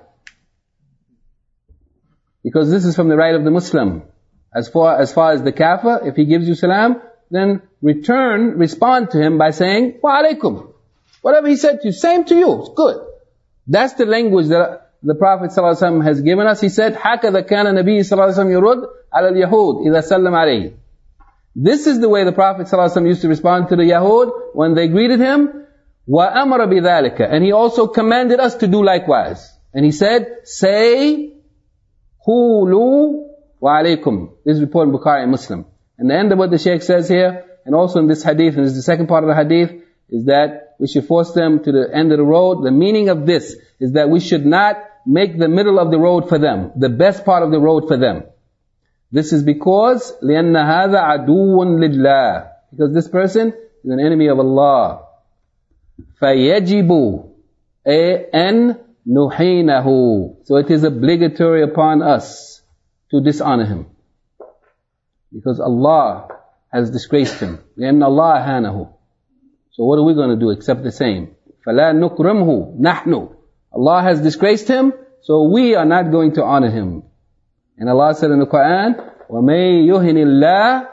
Because this is from the right of the Muslim. As far, as far as the kafir, if he gives you salam, then return, respond to him by saying, wa alaykum. Whatever he said to you, same to you, it's good. That's the language that the Prophet ﷺ has given us. He said, هَكَذَا كَانَ نَبِيِّ صلى الله عليه وسلم يرد على اليهود إذا سلم عليه. This is the way the Prophet ﷺ used to respond to the Yahud when they greeted him. وَأَمَرَ بِذَلِكَ. And he also commanded us to do likewise. And he said, say, قُولُوا وَعَلَيْكُمْ. This is reported in Bukhari and Muslim. And the end of what the Shaykh says here, and also in this hadith, and this is the second part of the hadith, is that we should force them to the end of the road. The meaning of this is that we should not make the middle of the road for them, the best part of the road for them. This is because لِأَنَّ هَذَا عَدُوٌ لِلَّهِ. Because this person is an enemy of Allah. فَيَجِبُ أَن نُحِينَهُ. So it is obligatory upon us to dishonor him. Because Allah has disgraced him. لِأَنَّ اللَّهَ هَانَهُ. So what are we going to do except the same? فَلَا نُكْرِمْهُ نَحْنُ. Allah has disgraced him, so we are not going to honor him. And Allah said in the Quran, وَمَن يُهِنِ اللَّهِ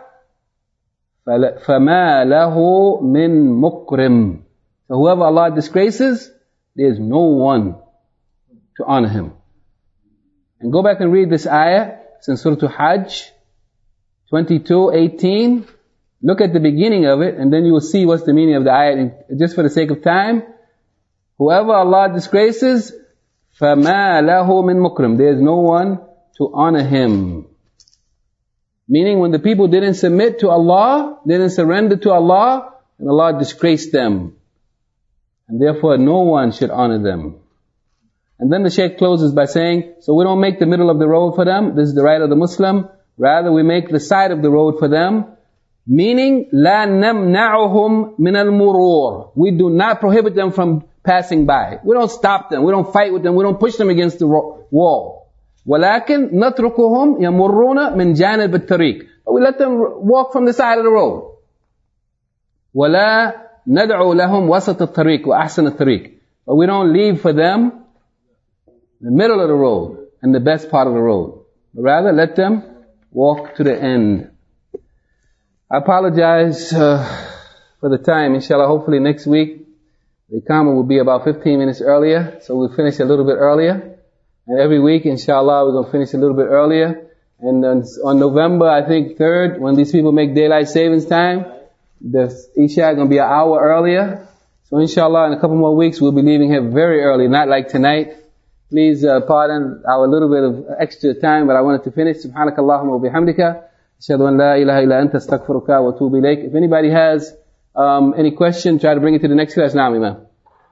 فَمَا لَهُ مِن مُكْرِمٍ. So whoever Allah disgraces, there is no one to honor him. And go back and read this ayah. It's in Surah Hajj twenty-two eighteen. Look at the beginning of it, and then you will see what's the meaning of the ayah. And just for the sake of time, whoever Allah disgraces, فَمَا لَهُ مِن مُكْرِمٍ. There is no one to honor him. Meaning when the people didn't submit to Allah, didn't surrender to Allah, and Allah disgraced them. And therefore no one should honor them. And then the Shaykh closes by saying, so we don't make the middle of the road for them, this is the right of the Muslim, rather we make the side of the road for them, meaning, لَا نَمْنَعُهُمْ مِنَ الْمُرُورِ. We do not prohibit them from passing by. We don't stop them, we don't fight with them, we don't push them against the wall. وَلَكِنْ نَتْرُكُهُمْ يَمُرُّونَ مِنْ جَانِبِ الطَّرِيقِ. But we let them walk from the side of the road. وَلَا نَدْعُوا لَهُمْ وَسَطَ الطَّرِيقِ وَأَحْسَنَ الطَّرِيقِ. But we don't leave for them the middle of the road and the best part of the road. But rather let them walk to the end. I apologize uh, for the time. Inshallah, hopefully next week the Iqamah will be about fifteen minutes earlier, so we'll finish a little bit earlier. And every week, inshallah, we're going to finish a little bit earlier. And on, on November, I think third, when these people make daylight savings time, the Isha is going to be an hour earlier. So inshallah, in a couple more weeks, we'll be leaving here very early, not like tonight. Please uh, pardon our little bit of extra time, but I wanted to finish. Subhanakallahumma wa bihamdika. Ashhadu an la ilaha illa anta astaghfiruka wa atubu ilayk. If anybody has um, any question, try to bring it to the next class now, Imam.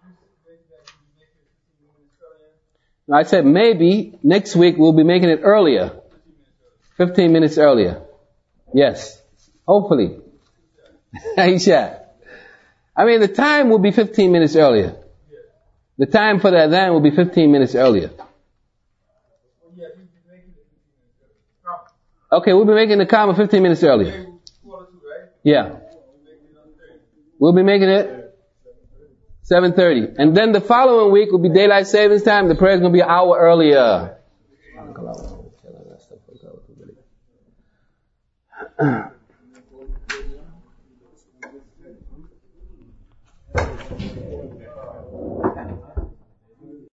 No, I said maybe next week we'll be making it earlier. fifteen minutes earlier. Yes. Hopefully. Aisha. I mean, the time will be fifteen minutes earlier. The time for the adhan will be fifteen minutes earlier. Okay, we'll be making the Iqamah fifteen minutes earlier. Yeah. We'll be making it seven thirty. And then the following week will be daylight savings time. The prayer is going to be an hour earlier.